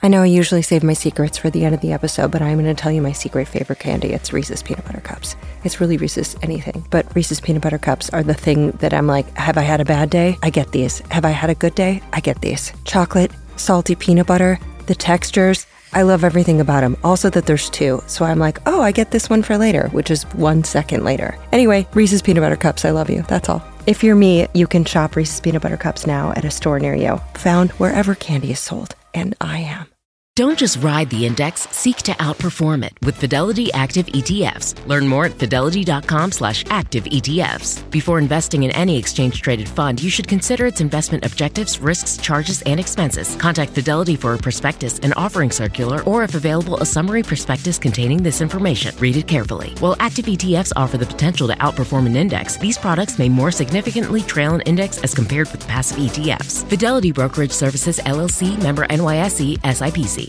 I know I usually save my secrets for the end of the episode, but I'm going to tell you my secret favorite candy. It's Reese's Peanut Butter Cups. It's really Reese's anything, but Reese's Peanut Butter Cups are the thing that I'm like, have I had a bad day? I get these. Have I had a good day? I get these. Chocolate, salty peanut butter, the textures. I love everything about them. Also that there's two. So I'm like, oh, I get this one for later, which is 1 second later. Anyway, Reese's Peanut Butter Cups. I love you. That's all. If you're me, you can shop Reese's Peanut Butter Cups now at a store near you. Found wherever candy is sold. And I am. Don't just ride the index, seek to outperform it with Fidelity Active ETFs. Learn more at fidelity.com/active ETFs. Before investing in any exchange-traded fund, you should consider its investment objectives, risks, charges, and expenses. Contact Fidelity for a prospectus, an offering circular, or if available, a summary prospectus containing this information. Read it carefully. While active ETFs offer the potential to outperform an index, these products may more significantly trail an index as compared with passive ETFs. Fidelity Brokerage Services, LLC, member NYSE, SIPC.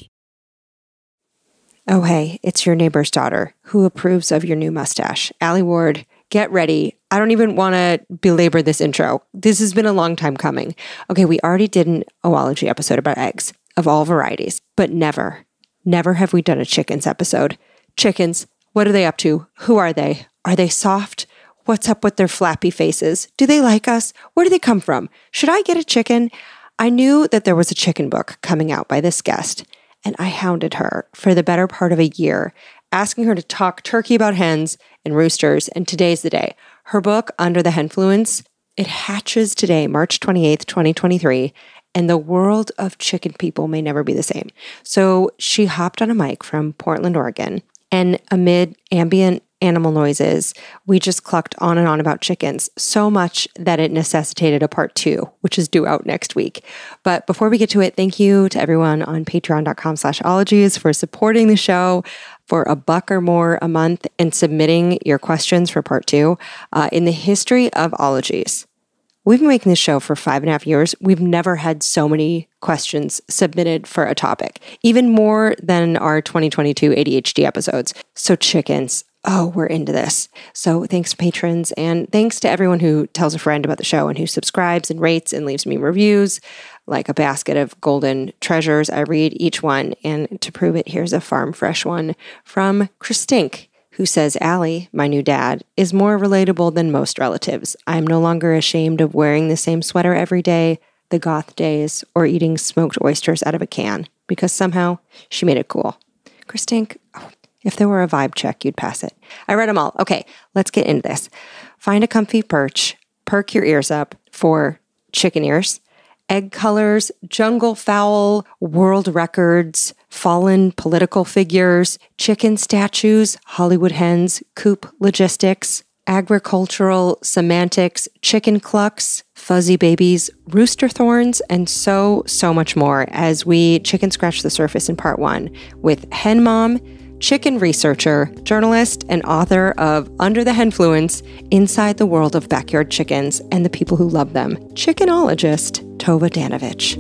Oh, hey, it's your neighbor's daughter who approves of your new mustache. Allie Ward, get ready. I don't even want to belabor this intro. This has been a long time coming. Okay, we already did an Oology episode about eggs of all varieties, but never have we done a chickens episode. Chickens, what are they up to? Who are they? Are they soft? What's up with their flappy faces? Do they like us? Where do they come from? Should I get a chicken? I knew that there was a chicken book coming out by this guest, and I hounded her for the better part of a year, asking her to talk turkey about hens and roosters, and today's the day. Her book, Under the Henfluence, it hatches today, March 28th, 2023, and the world of chicken people may never be the same. So she hopped on a mic from Portland, Oregon, and amid ambient animal noises, we just clucked on and on about chickens, so much that it necessitated a part 2, which is due out next week. But before we get to it, thank you to everyone on patreon.com/ologies for supporting the show for $1 or more a month and submitting your questions for part 2. In the history of Ologies, we've been making this show for 5.5 years. We've never had so many questions submitted for a topic, even more than our 2022 ADHD episodes. So chickens, oh, we're into this. So thanks to patrons, and thanks to everyone who tells a friend about the show and who subscribes and rates and leaves me reviews, like a basket of golden treasures. I read each one, and to prove it, here's a farm fresh one from Christink, who says, Allie, my new dad, is more relatable than most relatives. I'm no longer ashamed of wearing the same sweater every day, the goth days, or eating smoked oysters out of a can, because somehow she made it cool. Christink, if there were a vibe check, you'd pass it. I read them all. Okay, let's get into this. Find a comfy perch, perk your ears up for chicken ears, egg colors, jungle fowl, world records, fallen political figures, chicken statues, Hollywood hens, coop logistics, agricultural semantics, chicken clucks, fuzzy babies, rooster thorns, and so much more as we chicken scratch the surface in part 1 with Hen Mom, chicken researcher, journalist, and author of Under the Henfluence, Inside the World of Backyard Chickens and the People Who Love Them, chickenologist Tova Danovich.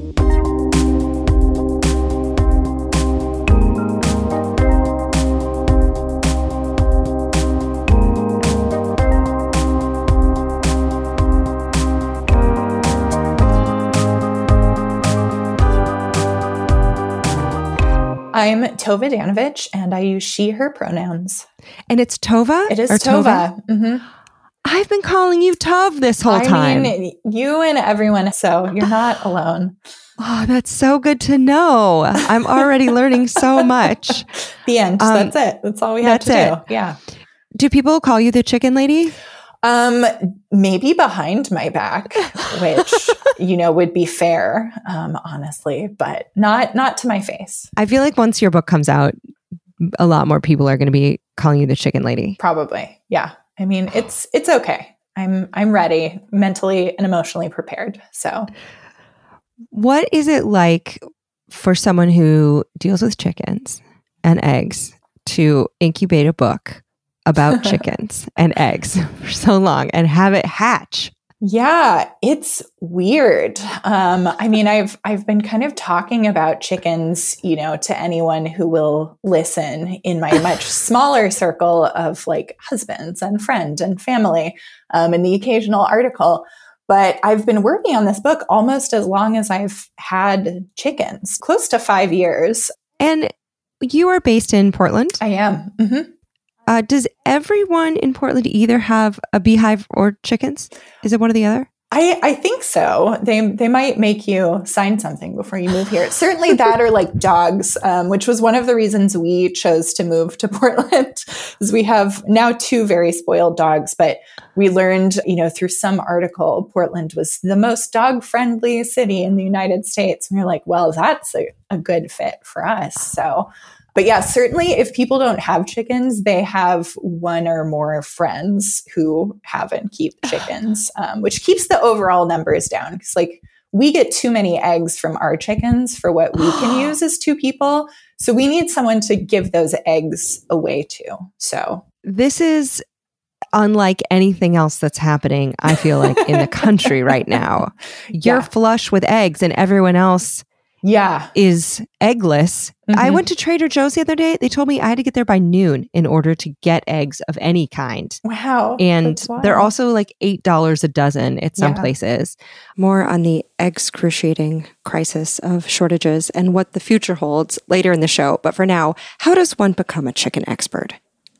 I'm Tova Danovich, and I use she, her pronouns. And it's Tova? It is Tova. Mm-hmm. I've been calling you Tov this whole time. I mean, you and everyone, so you're not alone. Oh, that's so good to know. I'm already learning so much. The end. That's it. That's all we have to do. Yeah. Do people call you the chicken lady? Maybe behind my back, which, would be fair, honestly, but not to my face. I feel like once your book comes out, a lot more people are going to be calling you the chicken lady. Probably. Yeah. I mean, it's okay. I'm ready, mentally and emotionally prepared. So what is it like for someone who deals with chickens and eggs to incubate a book about chickens and eggs for so long and have it hatch? Yeah, it's weird. I mean, I've been kind of talking about chickens, to anyone who will listen in my much smaller circle of like husbands and friends and family, and the occasional article. But I've been working on this book almost as long as I've had chickens, close to 5 years. And you are based in Portland? I am. Mm-hmm. Does everyone in Portland either have a beehive or chickens? Is it one or the other? I think so. They might make you sign something before you move here. Certainly that or like dogs, which was one of the reasons we chose to move to Portland, is we have now 2 very spoiled dogs, but we learned, through some article, Portland was the most dog-friendly city in the United States. And we're like, well, that's a good fit for us. So, but yeah, certainly if people don't have chickens, they have one or more friends who have and keep chickens, which keeps the overall numbers down. Because like we get too many eggs from our chickens for what we can use as 2 people. So we need someone to give those eggs away to. So this is unlike anything else that's happening, I feel like, in the country right now. You're flush with eggs and everyone else is eggless. Mm-hmm. I went to Trader Joe's the other day. They told me I had to get there by noon in order to get eggs of any kind. Wow. And they're also like $8 a dozen at some places. More on the excruciating crisis of shortages and what the future holds later in the show. But for now, how does one become a chicken expert?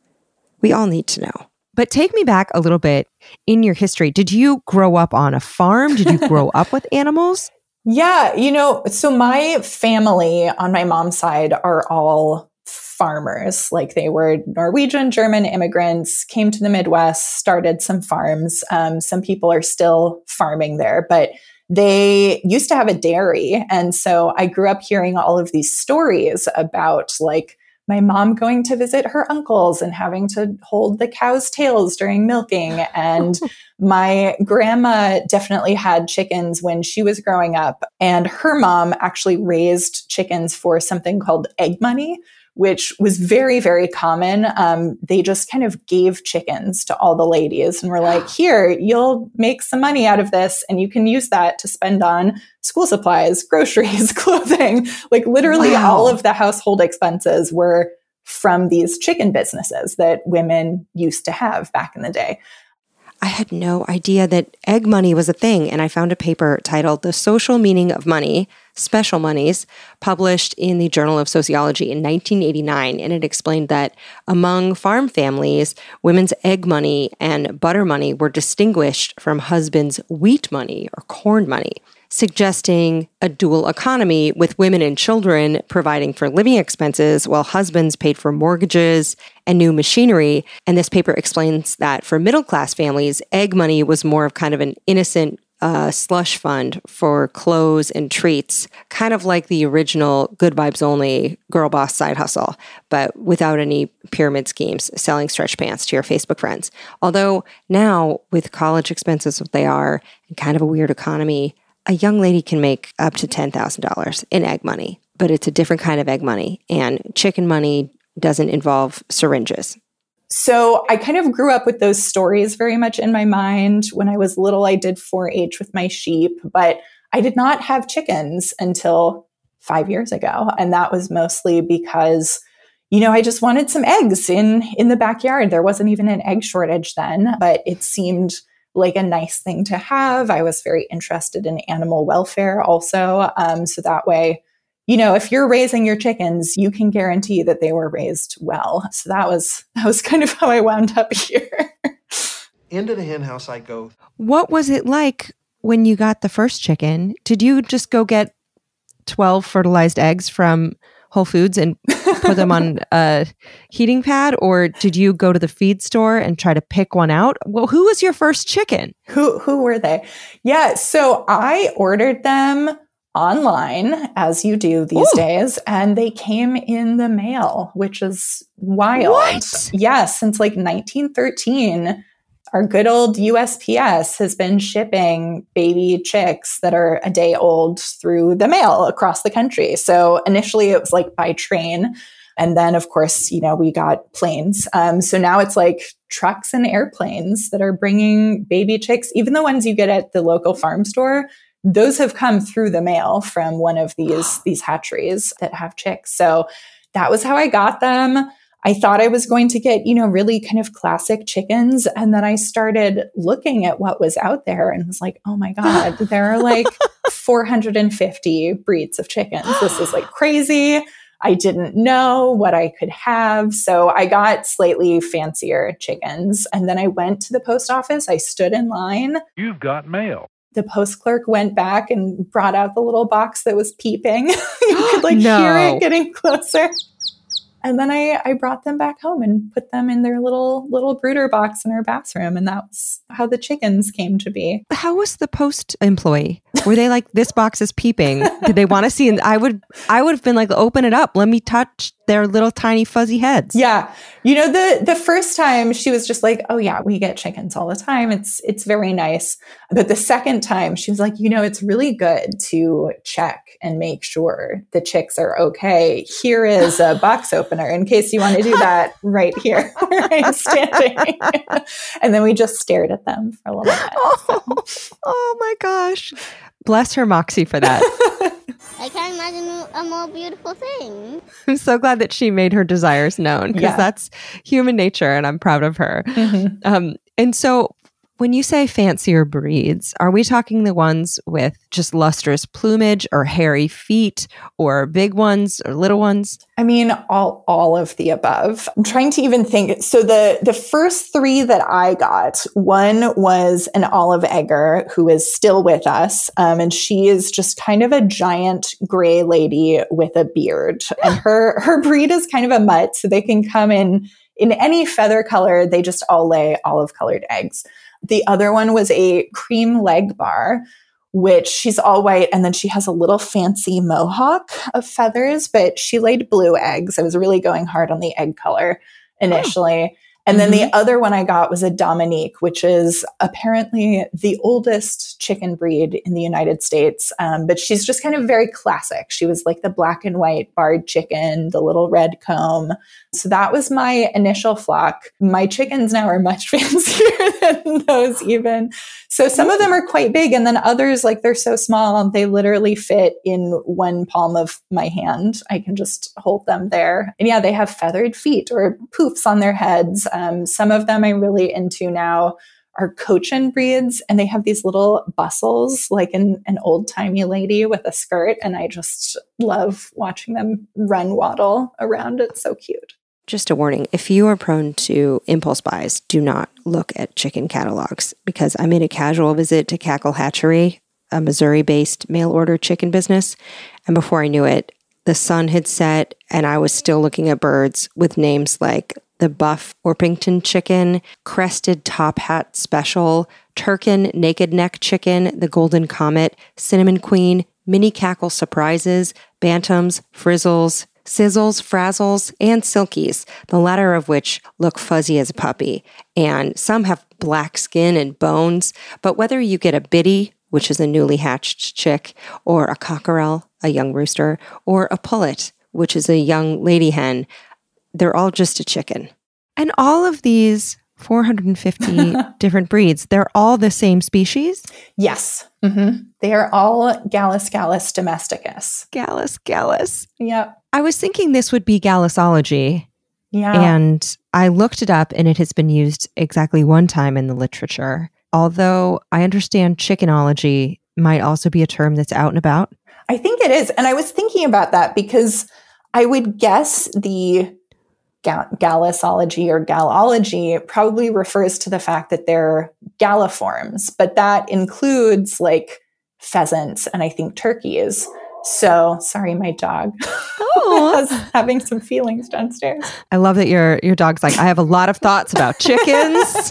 We all need to know. But take me back a little bit in your history. Did you grow up on a farm? Did you grow up with animals? Yeah, so my family on my mom's side are all farmers. Like they were Norwegian, German immigrants, came to the Midwest, started some farms. Some people are still farming there, but they used to have a dairy. And so I grew up hearing all of these stories about like my mom going to visit her uncles and having to hold the cow's tails during milking. And my grandma definitely had chickens when she was growing up. And her mom actually raised chickens for something called egg money, which was very, very common. They just kind of gave chickens to all the ladies and were like, here, you'll make some money out of this and you can use that to spend on school supplies, groceries, clothing. Like literally all of the household expenses were from these chicken businesses that women used to have back in the day. I had no idea that egg money was a thing, and I found a paper titled The Social Meaning of Money, Special Monies, published in the Journal of Sociology in 1989, and it explained that among farm families, women's egg money and butter money were distinguished from husbands' wheat money or corn money, suggesting a dual economy with women and children providing for living expenses while husbands paid for mortgages and new machinery. And this paper explains that for middle-class families, egg money was more of kind of an innocent slush fund for clothes and treats, kind of like the original Good Vibes Only girl boss side hustle, but without any pyramid schemes, selling stretch pants to your Facebook friends. Although now, with college expenses what they are, and kind of a weird economy, a young lady can make up to $10,000 in egg money, but it's a different kind of egg money. And chicken money doesn't involve syringes. So I kind of grew up with those stories very much in my mind. When I was little, I did 4-H with my sheep, but I did not have chickens until 5 years ago. And that was mostly because, I just wanted some eggs in the backyard. There wasn't even an egg shortage then, but it seemed like a nice thing to have. I was very interested in animal welfare also. So that way, if you're raising your chickens, you can guarantee that they were raised well. So that was kind of how I wound up here. Into the hen house I go. What was it like when you got the first chicken? Did you just go get 12 fertilized eggs from Whole Foods and put them on a heating pad? Or did you go to the feed store and try to pick one out? Well, who was your first chicken? Who were they? Yeah, so I ordered them online, as you do these days, and they came in the mail, which is wild. What? Yeah, since like 1913, our good old USPS has been shipping baby chicks that are a day old through the mail across the country. So initially it was like by train. And then, of course, we got planes. So now it's like trucks and airplanes that are bringing baby chicks. Even the ones you get at the local farm store, those have come through the mail from one of these hatcheries that have chicks. So that was how I got them. I thought I was going to get, really kind of classic chickens. And then I started looking at what was out there and was like, oh my God, there are like 450 breeds of chickens. This is like crazy. I didn't know what I could have. So I got slightly fancier chickens. And then I went to the post office. I stood in line. You've got mail. The post clerk went back and brought out the little box that was peeping. You could hear it getting closer. And then I brought them back home and put them in their little brooder box in our bathroom. And that was how the chickens came to be. How was the post employee? Were they like, this box is peeping? Did they want to see? And I would have been like, open it up. Let me touch their little tiny fuzzy heads. Yeah. The first time she was just like, oh yeah, we get chickens all the time. It's very nice. But the second time she was like, it's really good to check and make sure the chicks are okay. Here is a box opener in case you want to do that right here where I'm standing. And then we just stared at them for a little bit. Oh my gosh. Bless her Moxie for that. I can't imagine a more beautiful thing. I'm so glad that she made her desires known because that's human nature and I'm proud of her. Mm-hmm. And so when you say fancier breeds, are we talking the ones with just lustrous plumage or hairy feet or big ones or little ones? I mean, all of the above. I'm trying to even think. So the first three that I got, one was an Olive Egger who is still with us. And she is just kind of a giant gray lady with a beard. And her breed is kind of a mutt. So they can come in any feather color. They just all lay olive colored eggs. The other one was a cream leg bar, which she's all white. And then she has a little fancy mohawk of feathers, but she laid blue eggs. I was really going hard on the egg color initially. And then the other one I got was a Dominique, which is apparently the oldest chicken breed in the United States. But she's just kind of very classic. She was like the black and white barred chicken, the little red comb. So that was my initial flock. My chickens now are much fancier than those even. So some of them are quite big. And then others, like they're so small, they literally fit in one palm of my hand. I can just hold them there. And yeah, they have feathered feet or poofs on their heads. Some of them I'm really into now are Cochin breeds, and they have these little bustles like an old-timey lady with a skirt, and I just love watching them run waddle around. It's so cute. Just a warning, if you are prone to impulse buys, do not look at chicken catalogs because I made a casual visit to Cackle Hatchery, a Missouri-based mail-order chicken business, and before I knew it, the sun had set and I was still looking at birds with names like the Buff Orpington chicken, Crested Top Hat Special, Turkin Naked Neck chicken, the Golden Comet, Cinnamon Queen, Mini Cackle Surprises, Bantams, Frizzles, Sizzles, Frazzles, and Silkies, the latter of which look fuzzy as a puppy. And some have black skin and bones, but whether you get a biddy, which is a newly hatched chick, or a cockerel, a young rooster, or a pullet, which is a young lady hen, they're all just a chicken. And all of these 450 different breeds, they're all the same species? Yes. Mm-hmm. They are all Gallus domesticus. Gallus. Yep. I was thinking this would be Gallusology. Yeah. And I looked it up and it has been used exactly one time in the literature. Although I understand chickenology might also be a term that's out and about. I think it is. And I was thinking about that because I would guess the Gallusology or Gallology probably refers to the fact that they're galliforms, but that includes like pheasants and I think turkeys. So sorry, my dog was having some feelings downstairs. I love that your dog's like, I have a lot of thoughts about chickens.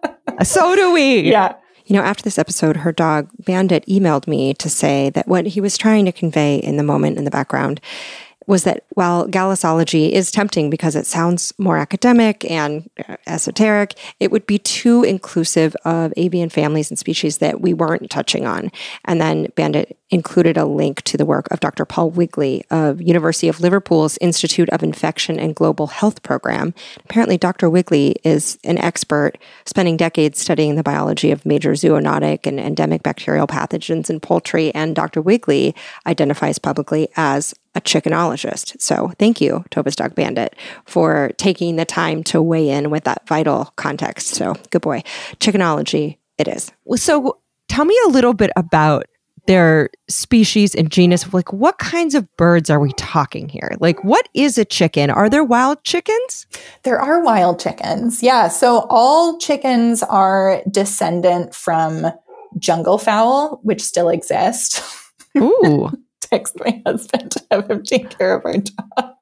So do we. Yeah. You know, after this episode, her dog Bandit emailed me to say that what he was trying to convey in the moment in the background was that while Gallusology is tempting because it sounds more academic and esoteric, it would be too inclusive of avian families and species that we weren't touching on. And then Bandit included a link to the work of Dr. Paul Wigley of University of Liverpool's Institute of Infection and Global Health Program. Apparently, Dr. Wigley is an expert spending decades studying the biology of major zoonotic and endemic bacterial pathogens in poultry, and Dr. Wigley identifies publicly as a chickenologist. So thank you, Tova's Dog Bandit, for taking the time to weigh in with that vital context. So good boy. Chickenology it is. So tell me a little bit about their species and genus. Like, what kinds of birds are we talking here? Like, what is a chicken? Are there wild chickens? There are wild chickens. Yeah. So all chickens are descendant from jungle fowl, which still exist. Ooh. Text my husband to have him take care of our dog.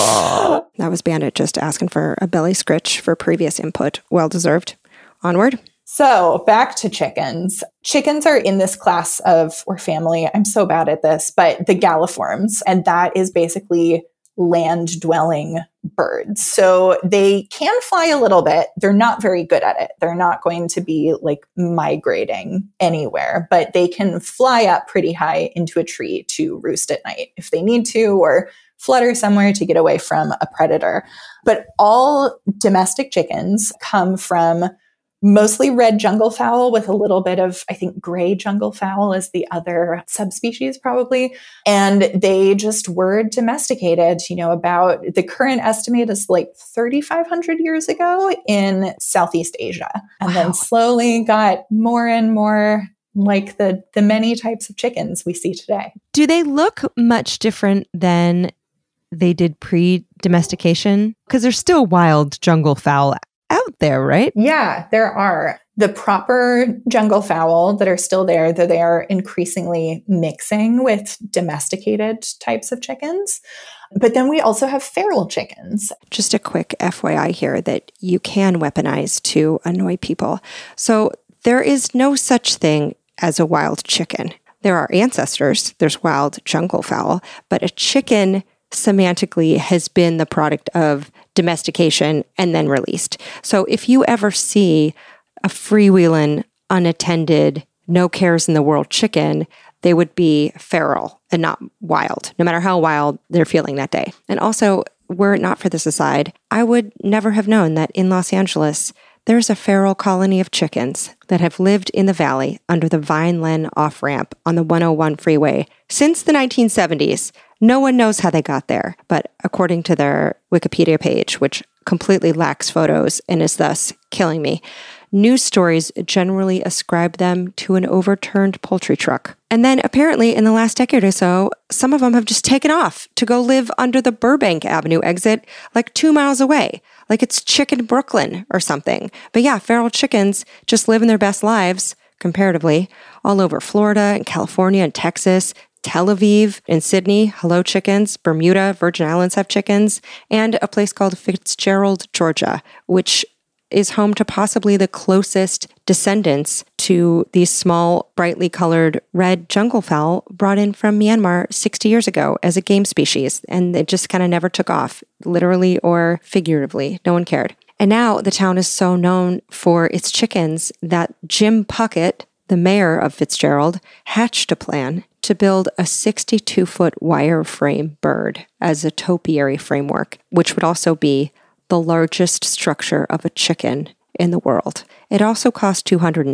Oh, That was Bandit just asking for a belly scritch for previous input. Well deserved. Onward. So back to chickens. Chickens are in this class of, or family, I'm so bad at this, but the galliforms. And that is basically land dwelling birds. So they can fly a little bit. They're not very good at it. They're not going to be like migrating anywhere, but they can fly up pretty high into a tree to roost at night if they need to, or flutter somewhere to get away from a predator. But all domestic chickens come from mostly red jungle fowl with a little bit of, I think, gray jungle fowl is the other subspecies probably. And they just were domesticated, about the current estimate is like 3,500 years ago in Southeast Asia. And then slowly got more and more like the many types of chickens we see today. do they look much different than they did pre-domestication? Because there's still wild jungle fowl out there, right? Yeah, there are. The proper jungle fowl that are still there, though they are increasingly mixing with domesticated types of chickens. But then we also have feral chickens. Just a quick FYI here that you can weaponize to annoy people. So there is no such thing as a wild chicken. There are ancestors, there's wild jungle fowl, but a chicken semantically has been the product of domestication and then released. So if you ever see a freewheeling, unattended, no cares in the world chicken, they would be feral and not wild, no matter how wild they're feeling that day. And also, were it not for this aside, I would never have known that in Los Angeles, there's a feral colony of chickens that have lived in the valley under the Vineland off-ramp on the 101 freeway since the 1970s. No one knows how they got there, but according to their Wikipedia page, which completely lacks photos and is thus killing me, news stories generally ascribe them to an overturned poultry truck. And then apparently in the last decade or so, some of them have just taken off to go live under the Burbank Avenue exit, like 2 miles away, like it's Chicken Brooklyn or something. But yeah, feral chickens just living their best lives, comparatively, all over Florida and California and Texas, Tel Aviv and Sydney, hello chickens, Bermuda, Virgin Islands have chickens, and a place called Fitzgerald, Georgia, which is home to possibly the closest descendants to these small, brightly colored red jungle fowl brought in from Myanmar 60 years ago as a game species. And it just kind of never took off, literally or figuratively. No one cared. And now the town is so known for its chickens that Jim Puckett, the mayor of Fitzgerald, hatched a plan to build a 62-foot wireframe bird as a topiary framework, which would also be the largest structure of a chicken in the world. It also cost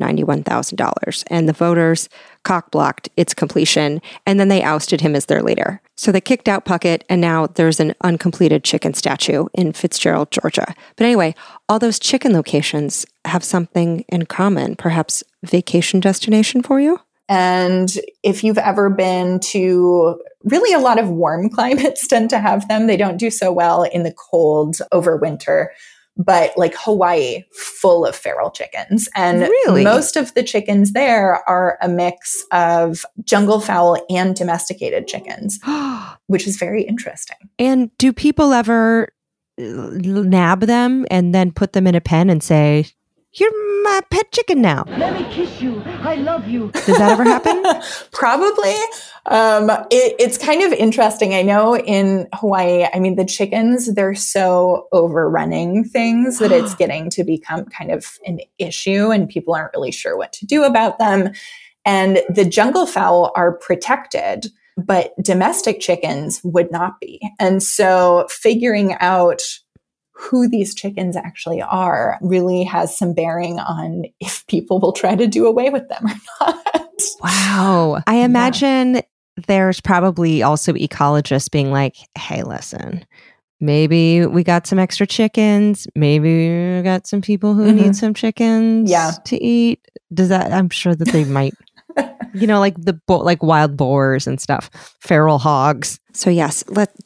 $291,000, and the voters cock-blocked its completion, and then they ousted him as their leader. So they kicked out Puckett, and now there's an uncompleted chicken statue in Fitzgerald, Georgia. But anyway, all those chicken locations have something in common, perhaps vacation destination for you? And if you've ever been to really a lot of warm climates tend to have them. They don't do so well in the cold over winter. But like Hawaii, full of feral chickens. And really? Most of the chickens there are a mix of jungle fowl and domesticated chickens, which is very interesting. And do people ever nab them and then put them in a pen and say, "You're my pet chicken now"? Let me kiss you. I love you. Does that ever happen? Probably. It's kind of interesting. I know in Hawaii, I mean, the chickens, they're so overrunning things that it's getting to become kind of an issue and people aren't really sure what to do about them. And the jungle fowl are protected, but domestic chickens would not be. And so figuring out who these chickens actually are really has some bearing on if people will try to do away with them or not. Wow. I imagine there's probably also ecologists being like, hey, listen, maybe we got some extra chickens. Maybe we got some people who need some chickens to eat. Does that, I'm sure that they might, you know, like like wild boars and stuff, feral hogs. So yes,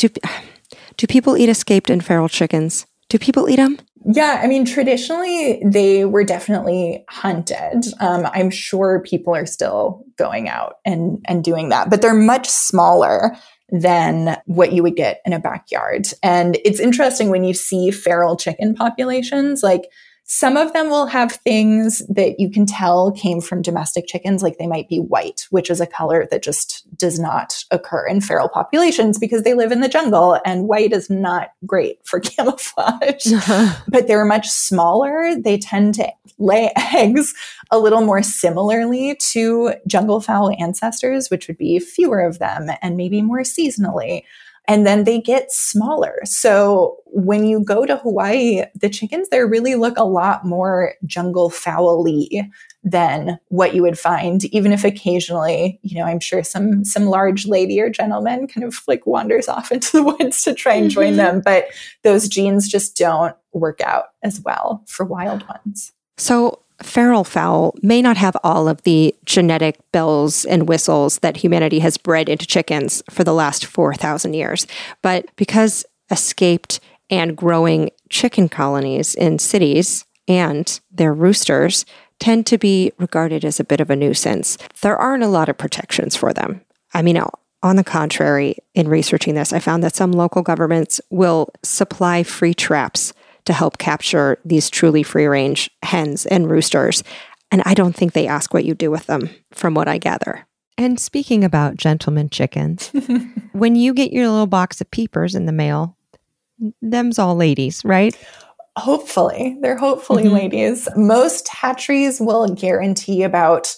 do people eat escaped and feral chickens? Do people eat them? Yeah, I mean, traditionally, they were definitely hunted. I'm sure people are still going out and doing that, but they're much smaller than what you would get in a backyard. And it's interesting when you see feral chicken populations, like some of them will have things that you can tell came from domestic chickens, like they might be white, which is a color that just does not occur in feral populations because they live in the jungle and white is not great for camouflage. But they're much smaller. They tend to lay eggs a little more similarly to jungle fowl ancestors, which would be fewer of them and maybe more seasonally. And then they get smaller. So when you go to Hawaii, the chickens there really look a lot more jungle fowl-y than what you would find, even if occasionally, you know, I'm sure some large lady or gentleman kind of like wanders off into the woods to try and join them. But those genes just don't work out as well for wild ones. So feral fowl may not have all of the genetic bells and whistles that humanity has bred into chickens for the last 4,000 years. But because escaped and growing chicken colonies in cities and their roosters tend to be regarded as a bit of a nuisance, there aren't a lot of protections for them. I mean, on the contrary, in researching this, I found that some local governments will supply free traps to help capture these truly free-range hens and roosters. And I don't think they ask what you do with them, from what I gather. And speaking about gentleman chickens, when you get your little box of peepers in the mail, them's all ladies, right? Hopefully. They're hopefully ladies. Most hatcheries will guarantee about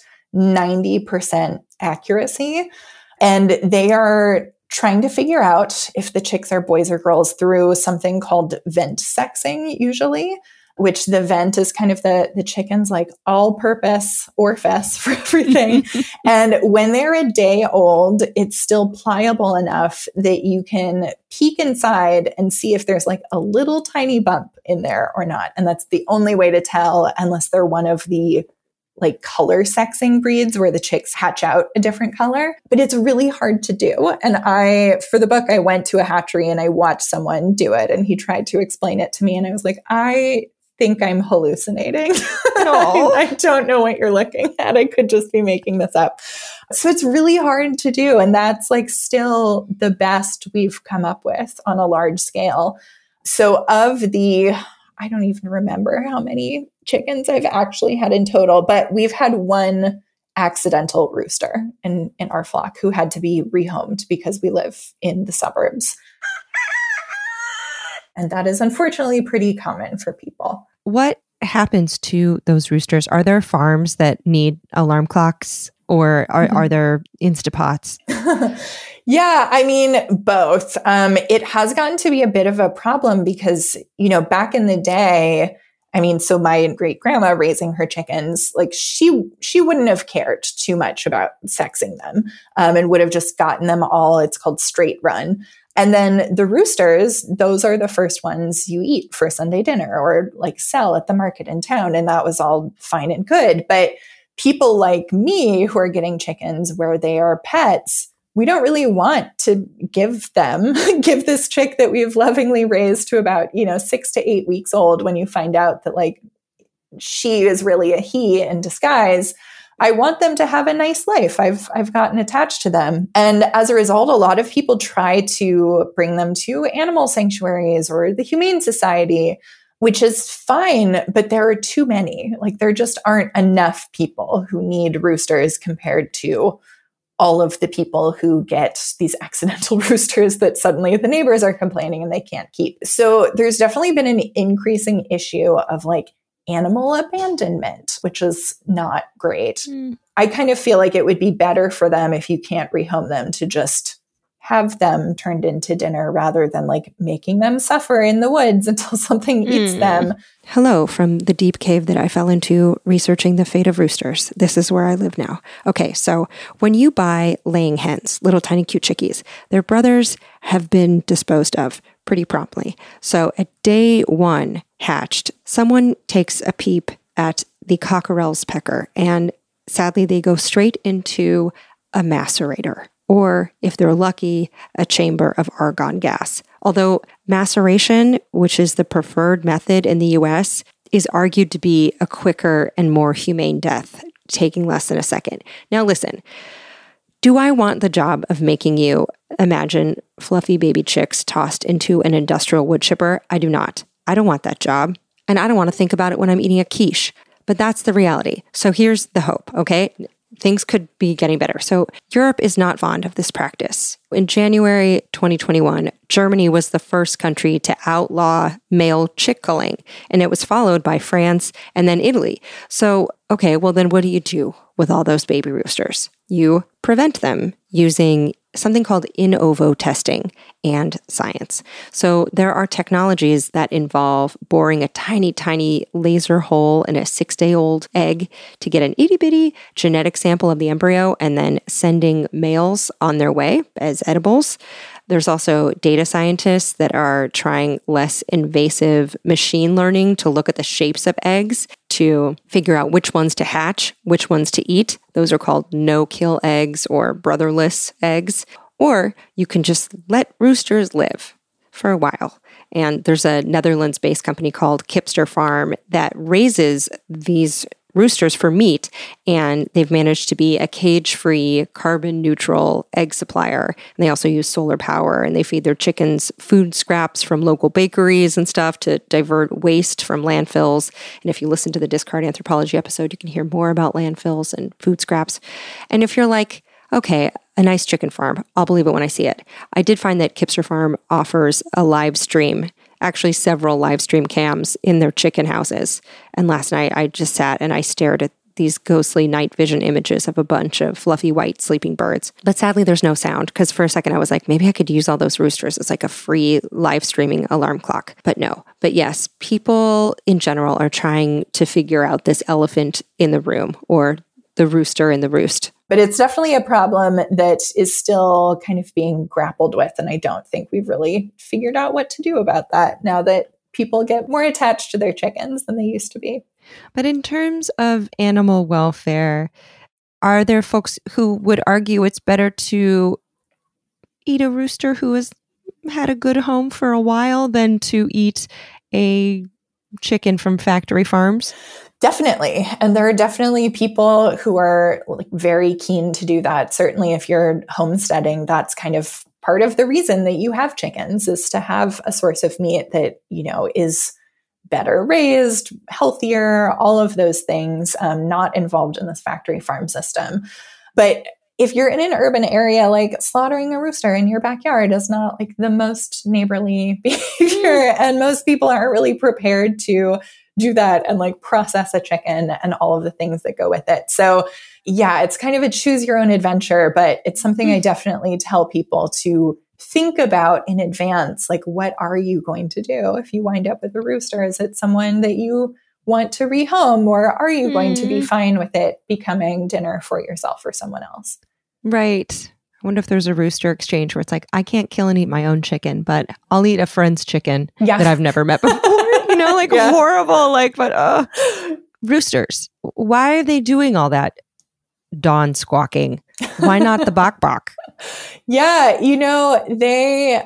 90% accuracy. And they are trying to figure out if the chicks are boys or girls through something called vent sexing, usually, which the vent is kind of the chicken's like all-purpose orifice for everything. And when they're a day old, it's still pliable enough that you can peek inside and see if there's like a little tiny bump in there or not. And that's the only way to tell, unless they're one of the like color sexing breeds where the chicks hatch out a different color, but it's really hard to do. And for the book, I went to a hatchery and I watched someone do it and he tried to explain it to me. And I was like, I think I'm hallucinating. I don't know what you're looking at. I could just be making this up. So it's really hard to do. And that's like still the best we've come up with on a large scale. So I don't even remember how many chickens I've actually had in total, but we've had one accidental rooster in our flock who had to be rehomed because we live in the suburbs. And that is unfortunately pretty common for people. What happens to those roosters? Are there farms that need alarm clocks or are there Instapots? Yeah, I mean, both. It has gotten to be a bit of a problem because, you know, back in the day, I mean, so my great grandma raising her chickens, like she wouldn't have cared too much about sexing them and would have just gotten them all. It's called straight run. And then the roosters, those are the first ones you eat for Sunday dinner or like sell at the market in town. And that was all fine and good. But people like me who are getting chickens where they are pets, we don't really want to give this chick that we've lovingly raised to about, 6 to 8 weeks old when you find out that like she is really a he in disguise. I want them to have a nice life. I've gotten attached to them. And as a result, a lot of people try to bring them to animal sanctuaries or the Humane Society, which is fine, but there are too many. Like there just aren't enough people who need roosters compared to all of the people who get these accidental roosters that suddenly the neighbors are complaining and they can't keep. So there's definitely been an increasing issue of like animal abandonment, which is not great. I kind of feel like it would be better for them if you can't rehome them to just have them turned into dinner rather than like making them suffer in the woods until something eats them. Hello from the deep cave that I fell into researching the fate of roosters. This is where I live now. Okay, so when you buy laying hens, little tiny cute chickies, their brothers have been disposed of pretty promptly. So at day 1 hatched, someone takes a peep at the cockerel's pecker, and sadly they go straight into a macerator, or if they're lucky, a chamber of argon gas. Although maceration, which is the preferred method in the US, is argued to be a quicker and more humane death, taking less than a second. Now listen, do I want the job of making you imagine fluffy baby chicks tossed into an industrial wood chipper? I do not. I don't want that job. And I don't want to think about it when I'm eating a quiche. But that's the reality. So here's the hope, okay? Things could be getting better. So Europe is not fond of this practice. In January 2021, Germany was the first country to outlaw male chick culling, and it was followed by France and then Italy. So, okay, well then what do you do with all those baby roosters? You prevent them using something called in ovo testing and science. So there are technologies that involve boring a tiny, tiny laser hole in a 6-day-old egg to get an itty-bitty genetic sample of the embryo and then sending males on their way as edibles. There's also data scientists that are trying less invasive machine learning to look at the shapes of eggs to figure out which ones to hatch, which ones to eat. Those are called no-kill eggs or brotherless eggs. Or you can just let roosters live for a while. And there's a Netherlands-based company called Kipster Farm that raises these roosters for meat, and they've managed to be a cage-free, carbon-neutral egg supplier. And they also use solar power, and they feed their chickens food scraps from local bakeries and stuff to divert waste from landfills. And if you listen to the Discard Anthropology episode, you can hear more about landfills and food scraps. And if you're like, okay, a nice chicken farm, I'll believe it when I see it. I did find that Kipster Farm offers a live stream, actually several live stream cams in their chicken houses. And last night I just sat and I stared at these ghostly night vision images of a bunch of fluffy white sleeping birds. But sadly, there's no sound, because for a second I was like, maybe I could use all those roosters as like a free live streaming alarm clock. But no. But yes, people in general are trying to figure out this elephant in the room, or the rooster in the roost. But it's definitely a problem that is still kind of being grappled with. And I don't think we've really figured out what to do about that now that people get more attached to their chickens than they used to be. But in terms of animal welfare, are there folks who would argue it's better to eat a rooster who has had a good home for a while than to eat a chicken from factory farms? Definitely. And there are definitely people who are like very keen to do that. Certainly if you're homesteading, that's kind of part of the reason that you have chickens, is to have a source of meat that, you know, is better raised, healthier, all of those things, not involved in this factory farm system. But if you're in an urban area, like slaughtering a rooster in your backyard is not like the most neighborly behavior. And most people aren't really prepared to do that and like process a chicken and all of the things that go with it. So yeah, it's kind of a choose your own adventure, but it's something I definitely tell people to think about in advance. Like, what are you going to do if you wind up with a rooster? Is it someone that you want to rehome, or are you going to be fine with it becoming dinner for yourself or someone else? Right. I wonder if there's a rooster exchange where it's like, I can't kill and eat my own chicken, but I'll eat a friend's chicken that I've never met before. You know, like horrible, like, but roosters, why are they doing all that dawn squawking? Why not the bok bok? Yeah, you know, they,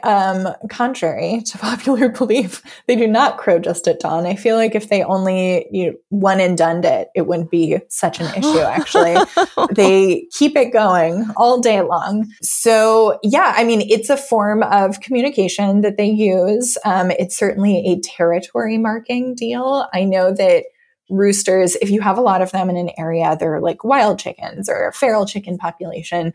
contrary to popular belief, they do not crow just at dawn. I feel like if they only one and done it, it wouldn't be such an issue, actually. They keep it going all day long. So yeah, I mean, it's a form of communication that they use. It's certainly a territory marking deal. I know that roosters, if you have a lot of them in an area, they're like wild chickens or a feral chicken population.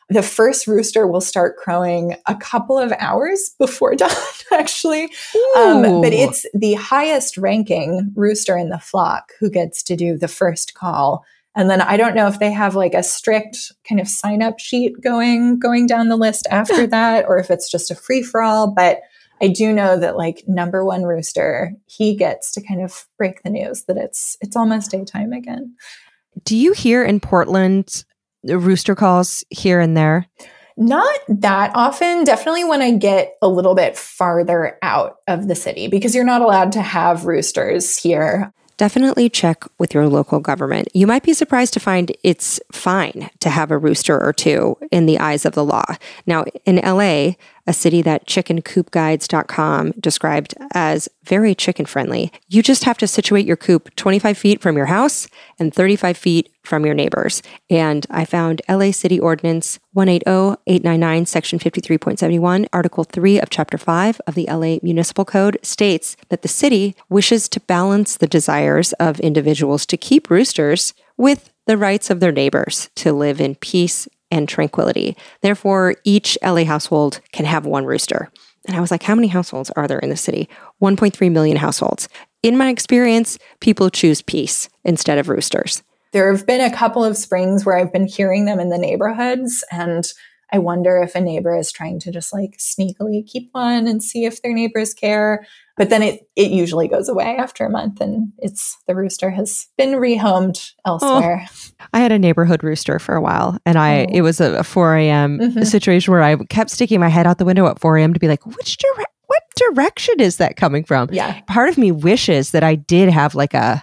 The first rooster will start crowing a couple of hours before dawn, actually. But it's the highest ranking rooster in the flock who gets to do the first call. And then I don't know if they have like a strict kind of sign up sheet going down the list after that, or if it's just a free for all. But I do know that like number one rooster, he gets to kind of break the news that it's almost daytime again. Do you hear in Portland rooster calls here and there? Not that often. Definitely when I get a little bit farther out of the city, because you're not allowed to have roosters here. Definitely check with your local government. You might be surprised to find it's fine to have a rooster or two in the eyes of the law. Now, in LA, a city that chickencoopguides.com described as very chicken friendly, you just have to situate your coop 25 feet from your house and 35 feet from your neighbors. And I found LA City Ordinance 180899, Section 53.71, Article 3 of Chapter 5 of the LA Municipal Code states that the city wishes to balance the desires of individuals to keep roosters with the rights of their neighbors to live in peace and tranquility. Therefore, each LA household can have one rooster. And I was like, how many households are there in the city? 1.3 million households. In my experience, people choose peace instead of roosters. There have been a couple of springs where I've been hearing them in the neighborhoods, and I wonder if a neighbor is trying to just like sneakily keep one and see if their neighbors care. But then it usually goes away after a month, and the rooster has been rehomed elsewhere. Oh, I had a neighborhood rooster for a while, and it was a 4 a.m. situation where I kept sticking my head out the window at 4 a.m. to be like, what direction is that coming from? Yeah. Part of me wishes that I did have like a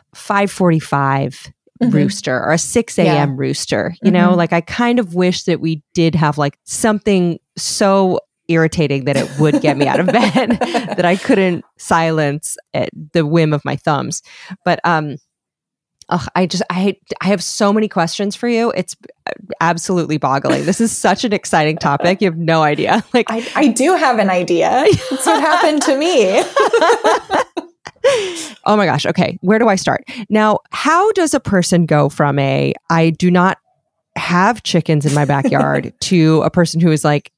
5:45 rooster or a 6 a.m. rooster. You know, like I kind of wish that we did have like something so irritating that it would get me out of bed that I couldn't silence at the whim of my thumbs. But I have so many questions for you. It's absolutely boggling. This is such an exciting topic. You have no idea. Like I do have an idea. That's what happened to me. Oh my gosh. Okay. Where do I start? Now, how does a person go from I do not have chickens in my backyard to a person who is like,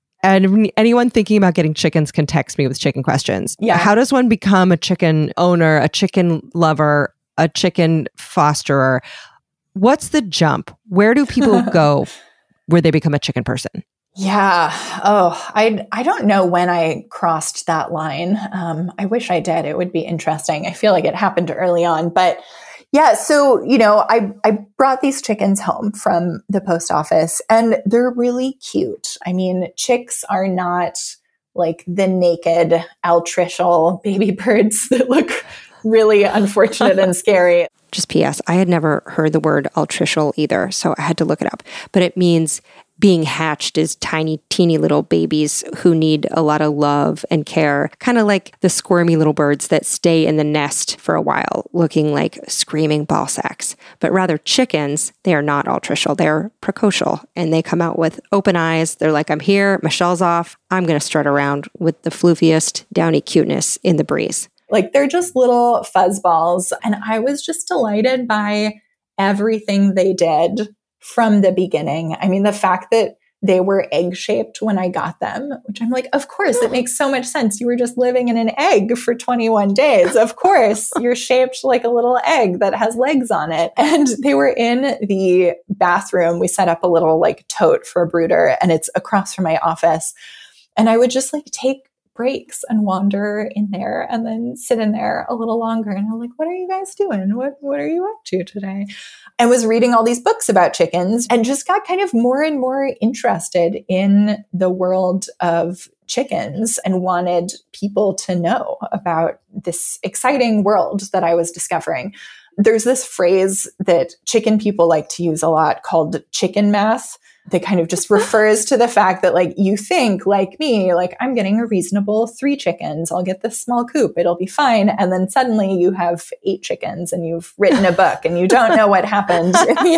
and anyone thinking about getting chickens can text me with chicken questions. Yeah. How does one become a chicken owner, a chicken lover, a chicken fosterer? What's the jump? Where do people go where they become a chicken person? Yeah. Oh, I don't know when I crossed that line. I wish I did. It would be interesting. I feel like it happened early on, but yeah. So, I brought these chickens home from the post office, and they're really cute. I mean, chicks are not like the naked altricial baby birds that look really unfortunate and scary. Just P.S. I had never heard the word altricial either, so I had to look it up. But it means being hatched as tiny, teeny little babies who need a lot of love and care, kind of like the squirmy little birds that stay in the nest for a while, looking like screaming ball sacks. But rather chickens, they are not altricial, they're precocial, and they come out with open eyes. They're like, I'm here, my shell's off, I'm going to strut around with the floofiest downy cuteness in the breeze. Like they're just little fuzzballs. And I was just delighted by everything they did from the beginning. I mean, the fact that they were egg-shaped when I got them, which I'm like, of course, it makes so much sense. You were just living in an egg for 21 days. Of course, you're shaped like a little egg that has legs on it. And they were in the bathroom. We set up a little like tote for a brooder, and it's across from my office. And I would just like take breaks and wander in there and then sit in there a little longer. And I'm like, what are you guys doing? What are you up to today? I was reading all these books about chickens and just got kind of more and more interested in the world of chickens and wanted people to know about this exciting world that I was discovering. There's this phrase that chicken people like to use a lot called chicken math. That kind of just refers to the fact that like you think like me, like I'm getting a reasonable 3 chickens. I'll get this small coop. It'll be fine. And then suddenly you have 8 chickens and you've written a book and you don't know what happened in the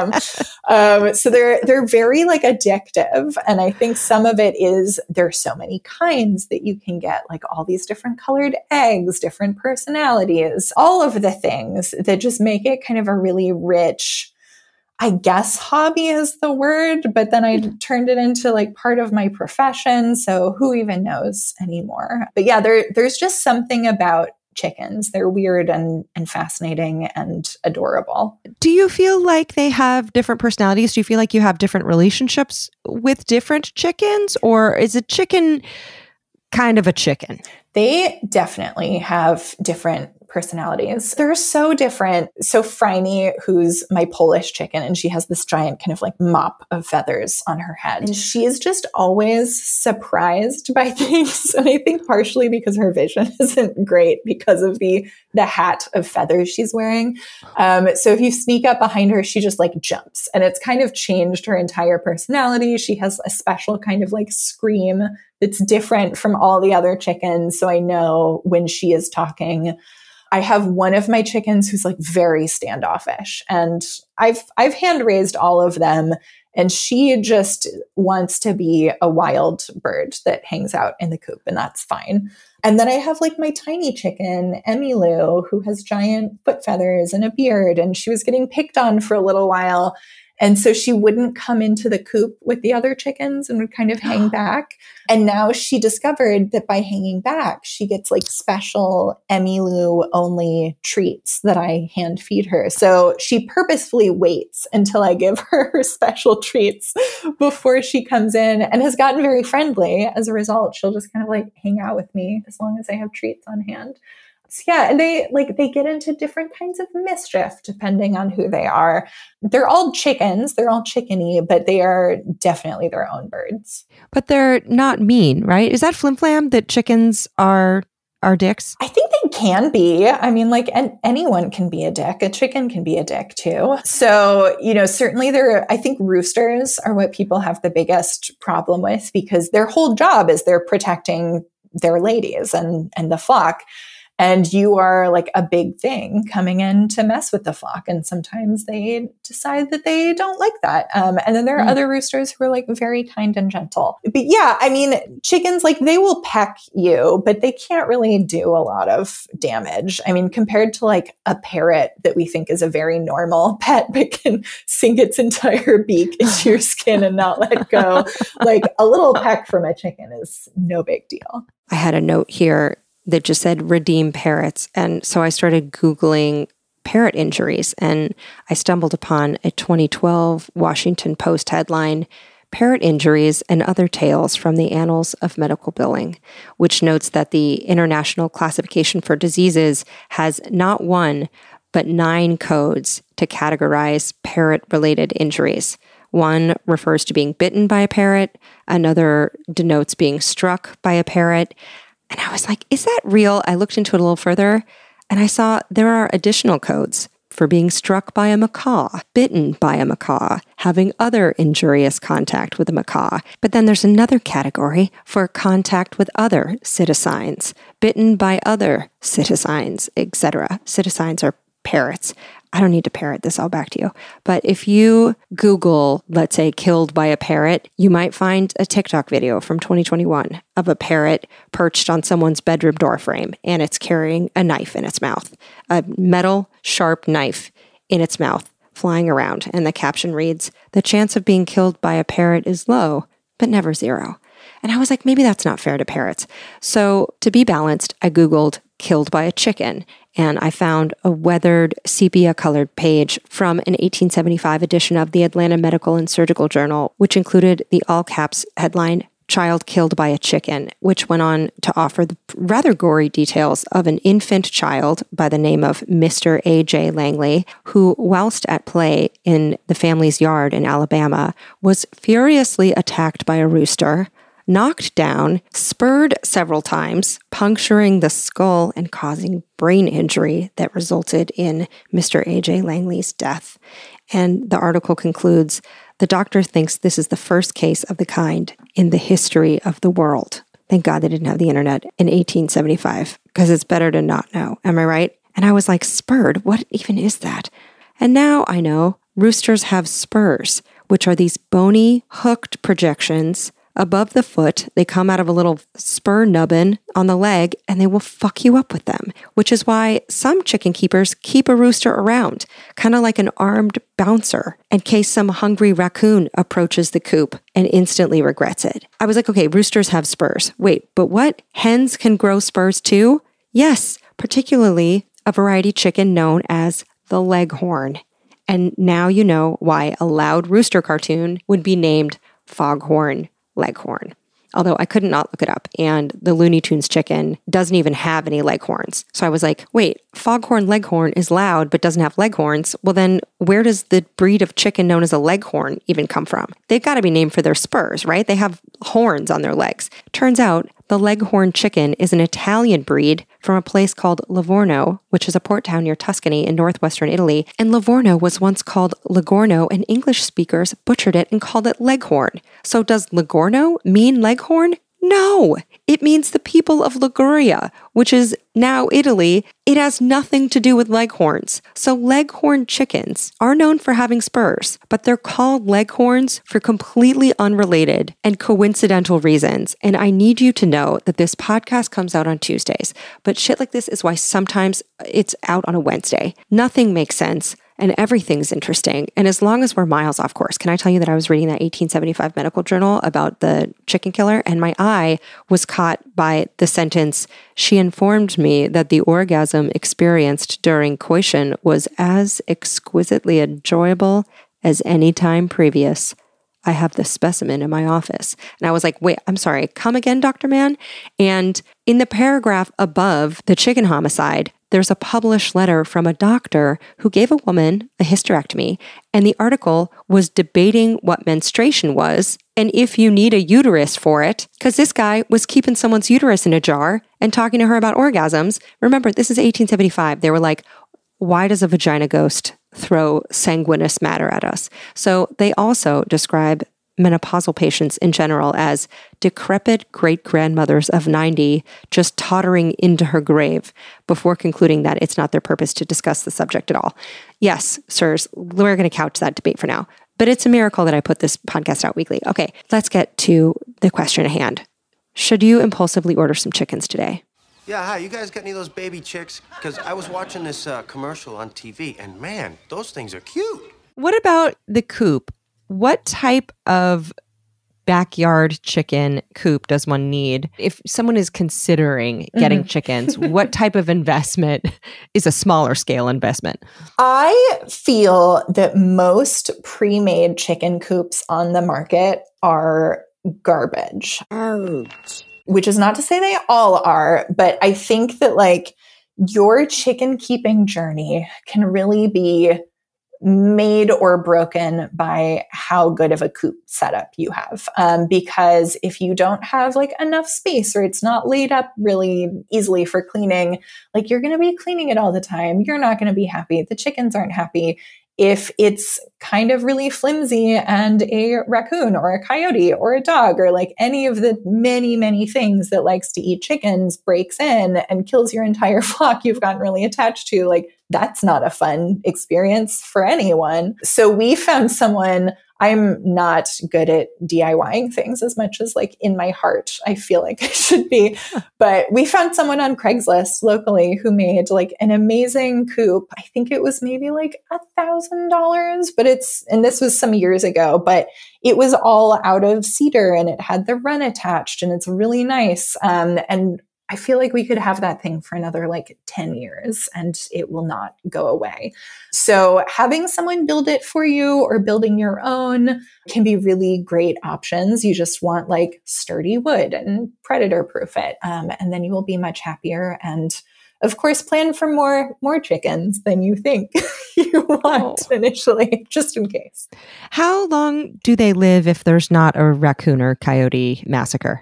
interim. So they're very like addictive. And I think some of it is there's so many kinds that you can get, like all these different colored eggs, different personalities, all of the things that just make it kind of a really rich, I guess hobby is the word, but then I turned it into like part of my profession. So who even knows anymore? But yeah, there's just something about chickens. They're weird and fascinating and adorable. Do you feel like they have different personalities? Do you feel like you have different relationships with different chickens? Or is a chicken kind of a chicken? They definitely have different personalities. They're so different. So Phryne, who's my Polish chicken, and she has this giant kind of like mop of feathers on her head. And she is just always surprised by things. And I think partially because her vision isn't great because of the hat of feathers she's wearing. So if you sneak up behind her, she just like jumps. And it's kind of changed her entire personality. She has a special kind of like scream that's different from all the other chickens. So I know when she is talking. I have one of my chickens who's like very standoffish, and I've hand raised all of them, and she just wants to be a wild bird that hangs out in the coop, and that's fine. And then I have like my tiny chicken, Emmylou, who has giant foot feathers and a beard, and she was getting picked on for a little while. And so she wouldn't come into the coop with the other chickens and would kind of hang back. And now she discovered that by hanging back, she gets like special Emmylou only treats that I hand feed her. So she purposefully waits until I give her her special treats before she comes in, and has gotten very friendly. As a result, she'll just kind of like hang out with me as long as I have treats on hand. So yeah, and they get into different kinds of mischief depending on who they are. They're all chickens, they're all chickeny, but they are definitely their own birds. But they're not mean, right? Is that flim-flam that chickens are dicks? I think they can be. I mean, like anyone can be a dick. A chicken can be a dick too. So, certainly I think roosters are what people have the biggest problem with, because their whole job is they're protecting their ladies and the flock. And you are like a big thing coming in to mess with the flock. And sometimes they decide that they don't like that. And then there are other roosters who are like very kind and gentle. But yeah, I mean, chickens, like they will peck you, but they can't really do a lot of damage. I mean, compared to like a parrot that we think is a very normal pet, but can sink its entire beak into your skin and not let go, like a little peck from a chicken is no big deal. I had a note here that just said redeem parrots. And so I started Googling parrot injuries, and I stumbled upon a 2012 Washington Post headline, Parrot Injuries and Other Tales from the Annals of Medical Billing, which notes that the International Classification for Diseases has not one, but 9 codes to categorize parrot-related injuries. One refers to being bitten by a parrot, another denotes being struck by a parrot. And I was like, is that real? I looked into it a little further, and I saw there are additional codes for being struck by a macaw, bitten by a macaw, having other injurious contact with a macaw. But then there's another category for contact with other citizines, bitten by other citizines, etc. Citizines are parrots. I don't need to parrot this all back to you. But if you Google, let's say, killed by a parrot, you might find a TikTok video from 2021 of a parrot perched on someone's bedroom doorframe, and it's carrying a knife in its mouth, a metal sharp knife in its mouth, flying around. And the caption reads, "The chance of being killed by a parrot is low, but never zero." And I was like, maybe that's not fair to parrots. So to be balanced, I Googled killed by a chicken, and I found a weathered sepia-colored page from an 1875 edition of the Atlanta Medical and Surgical Journal, which included the all-caps headline, "Child Killed by a Chicken," which went on to offer the rather gory details of an infant child by the name of Mr. A.J. Langley, who, whilst at play in the family's yard in Alabama, was furiously attacked by a rooster, knocked down, spurred several times, puncturing the skull and causing brain injury that resulted in Mr. A.J. Langley's death. And the article concludes, the doctor thinks this is the first case of the kind in the history of the world. Thank God they didn't have the internet in 1875, because it's better to not know. Am I right? And I was like, spurred? What even is that? And now I know roosters have spurs, which are these bony, hooked projections above the foot. They come out of a little spur nubbin on the leg and they will fuck you up with them, which is why some chicken keepers keep a rooster around, kind of like an armed bouncer, in case some hungry raccoon approaches the coop and instantly regrets it. I was like, okay, roosters have spurs. Wait, but what? Hens can grow spurs too? Yes, particularly a variety chicken known as the Leghorn. And now you know why a loud rooster cartoon would be named Foghorn Leghorn. Although I could not look it up, and the Looney Tunes chicken doesn't even have any leghorns. So I was like, wait, Foghorn Leghorn is loud but doesn't have leghorns. Well, then where does the breed of chicken known as a Leghorn even come from? They've got to be named for their spurs, right? They have horns on their legs. Turns out the Leghorn chicken is an Italian breed from a place called Livorno, which is a port town near Tuscany in northwestern Italy. And Livorno was once called Ligorno, and English speakers butchered it and called it Leghorn. So does Ligorno mean Leghorn? No, it means the people of Liguria, which is now Italy. It has nothing to do with leghorns. So Leghorn chickens are known for having spurs, but they're called Leghorns for completely unrelated and coincidental reasons. And I need you to know that this podcast comes out on Tuesdays, but shit like this is why sometimes it's out on a Wednesday. Nothing makes sense. And everything's interesting. And as long as we're miles off course, can I tell you that I was reading that 1875 medical journal about the chicken killer, and my eye was caught by the sentence, "She informed me that the orgasm experienced during coition was as exquisitely enjoyable as any time previous. I have the specimen in my office." And I was like, wait, I'm sorry, come again, Dr. Mann? And in the paragraph above the chicken homicide, there's a published letter from a doctor who gave a woman a hysterectomy, and the article was debating what menstruation was and if you need a uterus for it, because this guy was keeping someone's uterus in a jar and talking to her about orgasms. Remember, this is 1875. They were like, why does a vagina ghost throw sanguineous matter at us? So they also describe menopausal patients in general as decrepit great-grandmothers of 90 just tottering into her grave, before concluding that it's not their purpose to discuss the subject at all. Yes, sirs, we're going to couch that debate for now, but it's a miracle that I put this podcast out weekly. Okay, let's get to the question at hand. Should you impulsively order some chickens today? Yeah, hi, you guys got any of those baby chicks? Because I was watching this commercial on TV, and man, those things are cute. What about the coop? What type of backyard chicken coop does one need? If someone is considering getting chickens, what type of investment is a smaller scale investment? I feel that most pre-made chicken coops on the market are garbage. Ouch. Which is not to say they all are, but I think that like your chicken keeping journey can really be made or broken by how good of a coop setup you have. Because if you don't have like enough space, or it's not laid up really easily for cleaning, like you're going to be cleaning it all the time. You're not going to be happy. The chickens aren't happy. If it's kind of really flimsy and a raccoon or a coyote or a dog or like any of the many, many things that likes to eat chickens breaks in and kills your entire flock you've gotten really attached to, like that's not a fun experience for anyone. So we found someone. I'm not good at DIYing things as much as like in my heart I feel like I should be. But we found someone on Craigslist locally who made like an amazing coop. I think it was maybe like $1,000, but and this was some years ago, but it was all out of cedar and it had the run attached and it's really nice. And I feel like we could have that thing for another like 10 years and it will not go away. So having someone build it for you or building your own can be really great options. You just want like sturdy wood and predator proof it. And then you will be much happier. And of course, plan for more chickens than you think you want initially, just in case. How long do they live if there's not a raccoon or coyote massacre?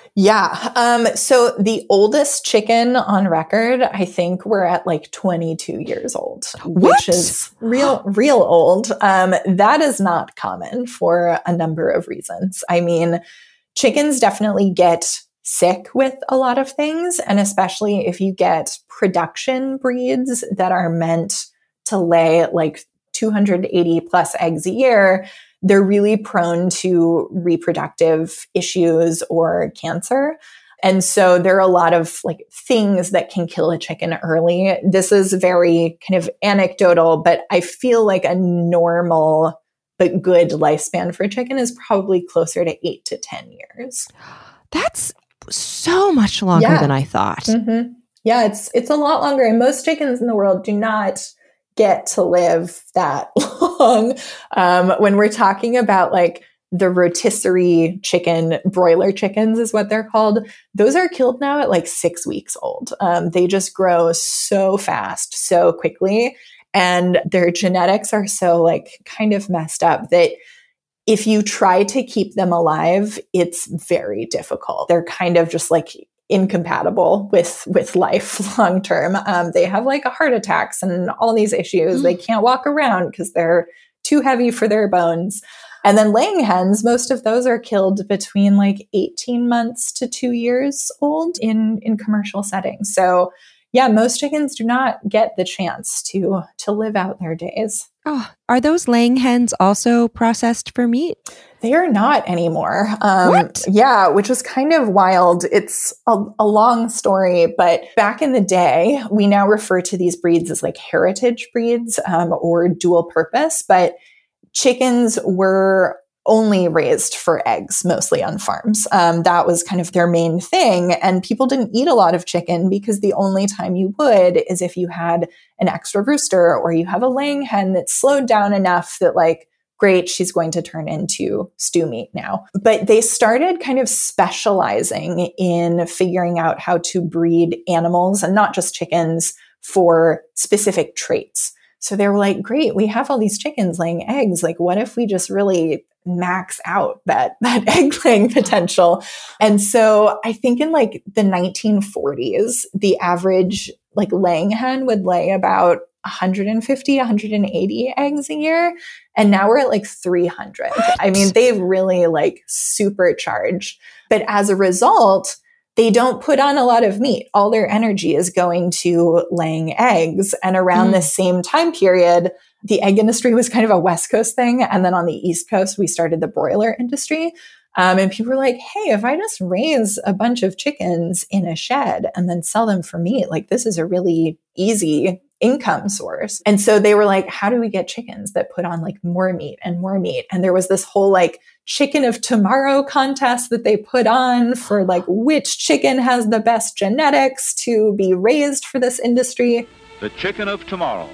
Yeah. So the oldest chicken on record, I think we're at like 22 years old, which is real old. That is not common for a number of reasons. I mean, chickens definitely get sick with a lot of things, and especially if you get production breeds that are meant to lay like 280 plus eggs a year, they're really prone to reproductive issues or cancer. And so there are a lot of like things that can kill a chicken early. This is very kind of anecdotal, but I feel like a normal but good lifespan for a chicken is probably closer to 8 to 10 years. That's so much longer than I thought. Mm-hmm. Yeah, it's a lot longer. And most chickens in the world do not get to live that long. When we're talking about like the rotisserie chicken, broiler chickens is what they're called. Those are killed now at like 6 weeks old. They just grow so fast, so quickly. And their genetics are so like kind of messed up that if you try to keep them alive, it's very difficult. They're kind of just like incompatible with life long term. They have like heart attacks and all these issues. They can't walk around because they're too heavy for their bones. And then laying hens, most of those are killed between like 18 months to 2 years old in commercial settings. So yeah, most chickens do not get the chance to live out their days. Oh, are those laying hens also processed for meat? They are not anymore. What? Yeah, which is kind of wild. It's a long story, but back in the day, we now refer to these breeds as like heritage breeds or dual purpose, but chickens were only raised for eggs, mostly on farms. That was kind of their main thing. And people didn't eat a lot of chicken because the only time you would is if you had an extra rooster or you have a laying hen that slowed down enough that like, great, she's going to turn into stew meat now. But they started kind of specializing in figuring out how to breed animals and not just chickens for specific traits. So they were like, great, we have all these chickens laying eggs. Like, what if we just really max out that egg laying potential? And so I think in like the 1940s, the average like laying hen would lay about 150, 180 eggs a year. And now we're at like 300. What? I mean, they've really like supercharged. But as a result, they don't put on a lot of meat. All their energy is going to laying eggs. And around the same time period, the egg industry was kind of a West Coast thing. And then on the East Coast, we started the broiler industry. And people were like, hey, if I just raise a bunch of chickens in a shed and then sell them for meat, like this is a really easy income source. And so they were like, how do we get chickens that put on like more meat and more meat? And there was this whole like chicken of tomorrow contest that they put on for like which chicken has the best genetics to be raised for this industry. The chicken of tomorrow,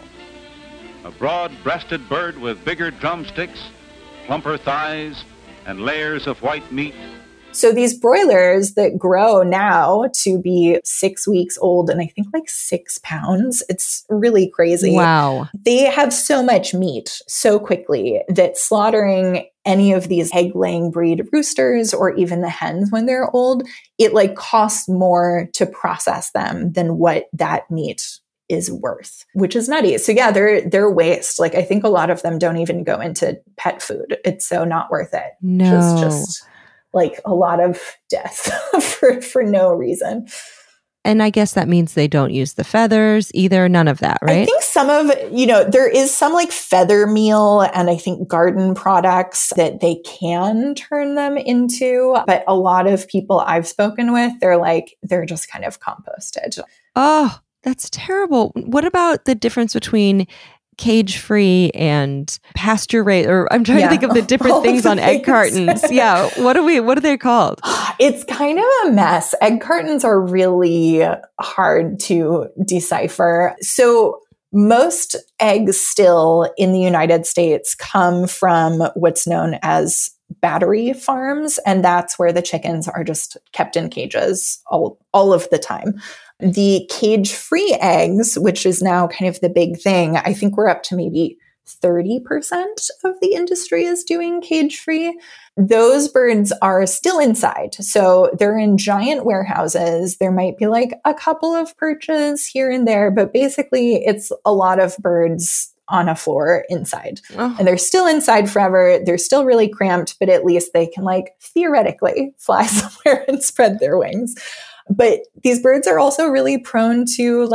a broad-breasted bird with bigger drumsticks, plumper thighs, and layers of white meat. So these broilers that grow now to be 6 weeks old and I think like 6 pounds, it's really crazy. Wow. They have so much meat so quickly that slaughtering any of these egg-laying breed roosters or even the hens when they're old, it like costs more to process them than what that meat is worth, which is nutty. So yeah, they're waste. Like I think a lot of them don't even go into pet food. It's so not worth it. No. Just like a lot of death for no reason. And I guess that means they don't use the feathers either. None of that, right? I think some of, there is some like feather meal and I think garden products that they can turn them into. But a lot of people I've spoken with, they're just kind of composted. Oh, that's terrible. What about the difference between cage-free and pasture-raised? Or I'm trying to think of the different things on egg cartons. Yeah. What are they called? It's kind of a mess. Egg cartons are really hard to decipher. So most eggs still in the United States come from what's known as battery farms. And that's where the chickens are just kept in cages all of the time. The cage-free eggs, which is now kind of the big thing, I think we're up to maybe 30% of the industry is doing cage-free. Those birds are still inside. So they're in giant warehouses. There might be like a couple of perches here and there, but basically it's a lot of birds on a floor inside. Oh. And they're still inside forever. They're still really cramped, but at least they can like theoretically fly somewhere and spread their wings. But these birds are also really prone to like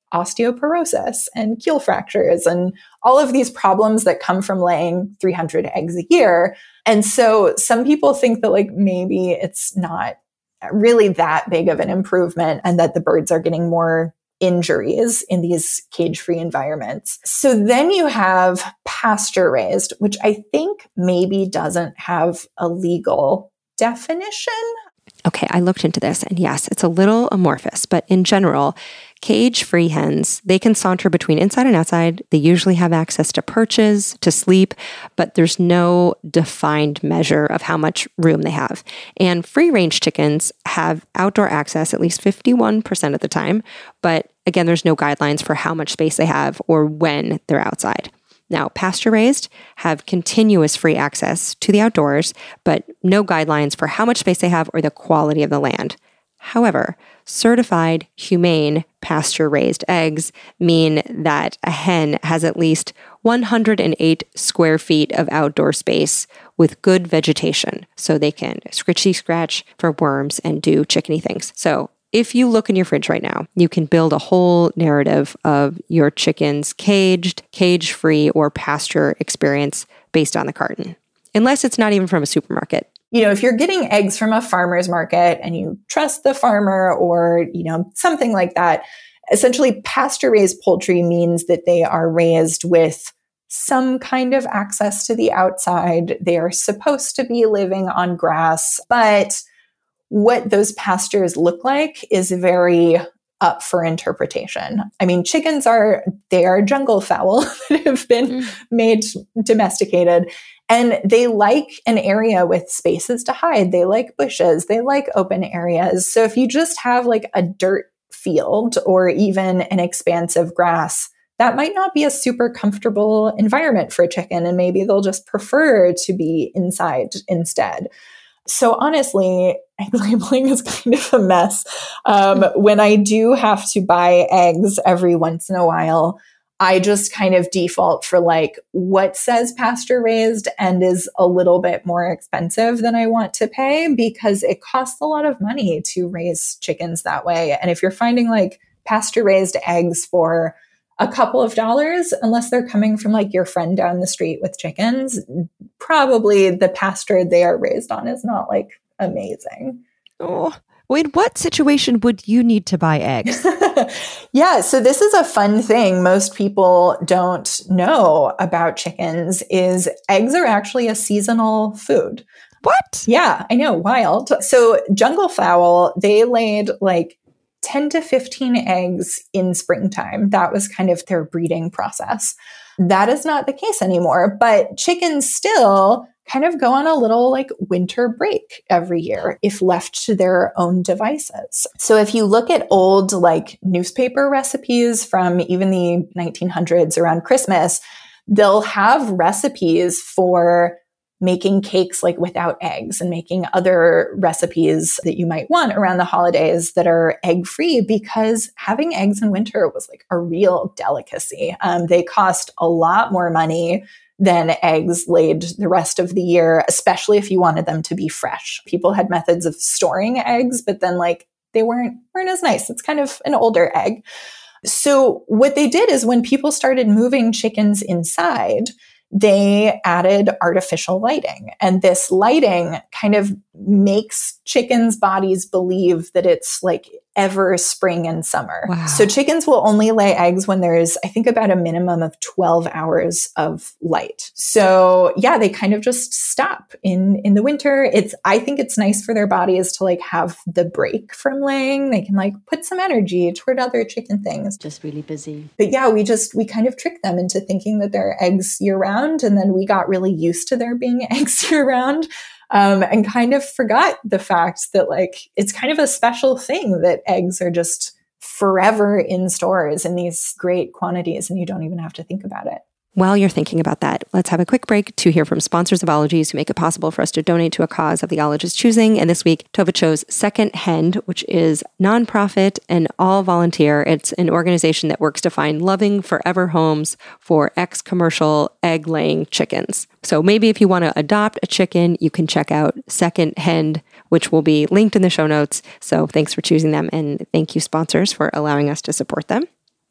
osteoporosis and keel fractures and all of these problems that come from laying 300 eggs a year. And so some people think that like maybe it's not really that big of an improvement and that the birds are getting more injuries in these cage-free environments. So then you have pasture raised, which I think maybe doesn't have a legal definition. Okay, I looked into this, and yes, it's a little amorphous, but in general, cage-free hens, they can saunter between inside and outside. They usually have access to perches, to sleep, but there's no defined measure of how much room they have. And free-range chickens have outdoor access at least 51% of the time, but again, there's no guidelines for how much space they have or when they're outside. Now, pasture-raised have continuous free access to the outdoors, but no guidelines for how much space they have or the quality of the land. However, certified humane pasture-raised eggs mean that a hen has at least 108 square feet of outdoor space with good vegetation, so they can scratchy-scratch for worms and do chickeny things. So if you look in your fridge right now, you can build a whole narrative of your chicken's caged, cage-free, or pasture experience based on the carton, unless it's not even from a supermarket. You know, if you're getting eggs from a farmer's market and you trust the farmer or, you know, something like that, essentially pasture-raised poultry means that they are raised with some kind of access to the outside. They are supposed to be living on grass, but what those pastures look like is very up for interpretation. I mean, chickens are jungle fowl that have been made domesticated, and they like an area with spaces to hide. They like bushes. They like open areas. So if you just have like a dirt field or even an expanse of grass, that might not be a super comfortable environment for a chicken, and maybe they'll just prefer to be inside instead. So honestly, egg labeling is kind of a mess. When I do have to buy eggs every once in a while, I just kind of default for like what says pasture raised and is a little bit more expensive than I want to pay, because it costs a lot of money to raise chickens that way. And if you're finding like pasture raised eggs for a couple of dollars, unless they're coming from like your friend down the street with chickens, probably the pasture they are raised on is not like amazing. Oh, well, in what situation would you need to buy eggs? Yeah, so this is a fun thing most people don't know about chickens is eggs are actually a seasonal food. What? Yeah, I know, wild. So jungle fowl, they laid like 10 to 15 eggs in springtime. That was kind of their breeding process. That is not the case anymore, but chickens still kind of go on a little like winter break every year if left to their own devices. So if you look at old like newspaper recipes from even the 1900s around Christmas, they'll have recipes for making cakes like without eggs and making other recipes that you might want around the holidays that are egg-free, because having eggs in winter was like a real delicacy. They cost a lot more money than eggs laid the rest of the year, especially if you wanted them to be fresh. People had methods of storing eggs, but then like they weren't as nice. It's kind of an older egg. So what they did is when people started moving chickens inside, they added artificial lighting. And this lighting kind of makes chickens' bodies believe that it's like ever spring and summer. Wow. So chickens will only lay eggs when there's, I think, about a minimum of 12 hours of light. So yeah, they kind of just stop in the winter. I think it's nice for their bodies to like have the break from laying. They can like put some energy toward other chicken things. Just really busy. But yeah, we kind of tricked them into thinking that they're eggs year round. And then we got really used to there being eggs year round. And kind of forgot the fact that like it's kind of a special thing that eggs are just forever in stores in these great quantities and you don't even have to think about it. While you're thinking about that, let's have a quick break to hear from sponsors of Ologies who make it possible for us to donate to a cause of the ologist's choosing. And this week, Tova chose Second Hen, which is nonprofit and all volunteer. It's an organization that works to find loving forever homes for ex-commercial egg-laying chickens. So maybe if you want to adopt a chicken, you can check out Second Hen, which will be linked in the show notes. So thanks for choosing them. And thank you, sponsors, for allowing us to support them.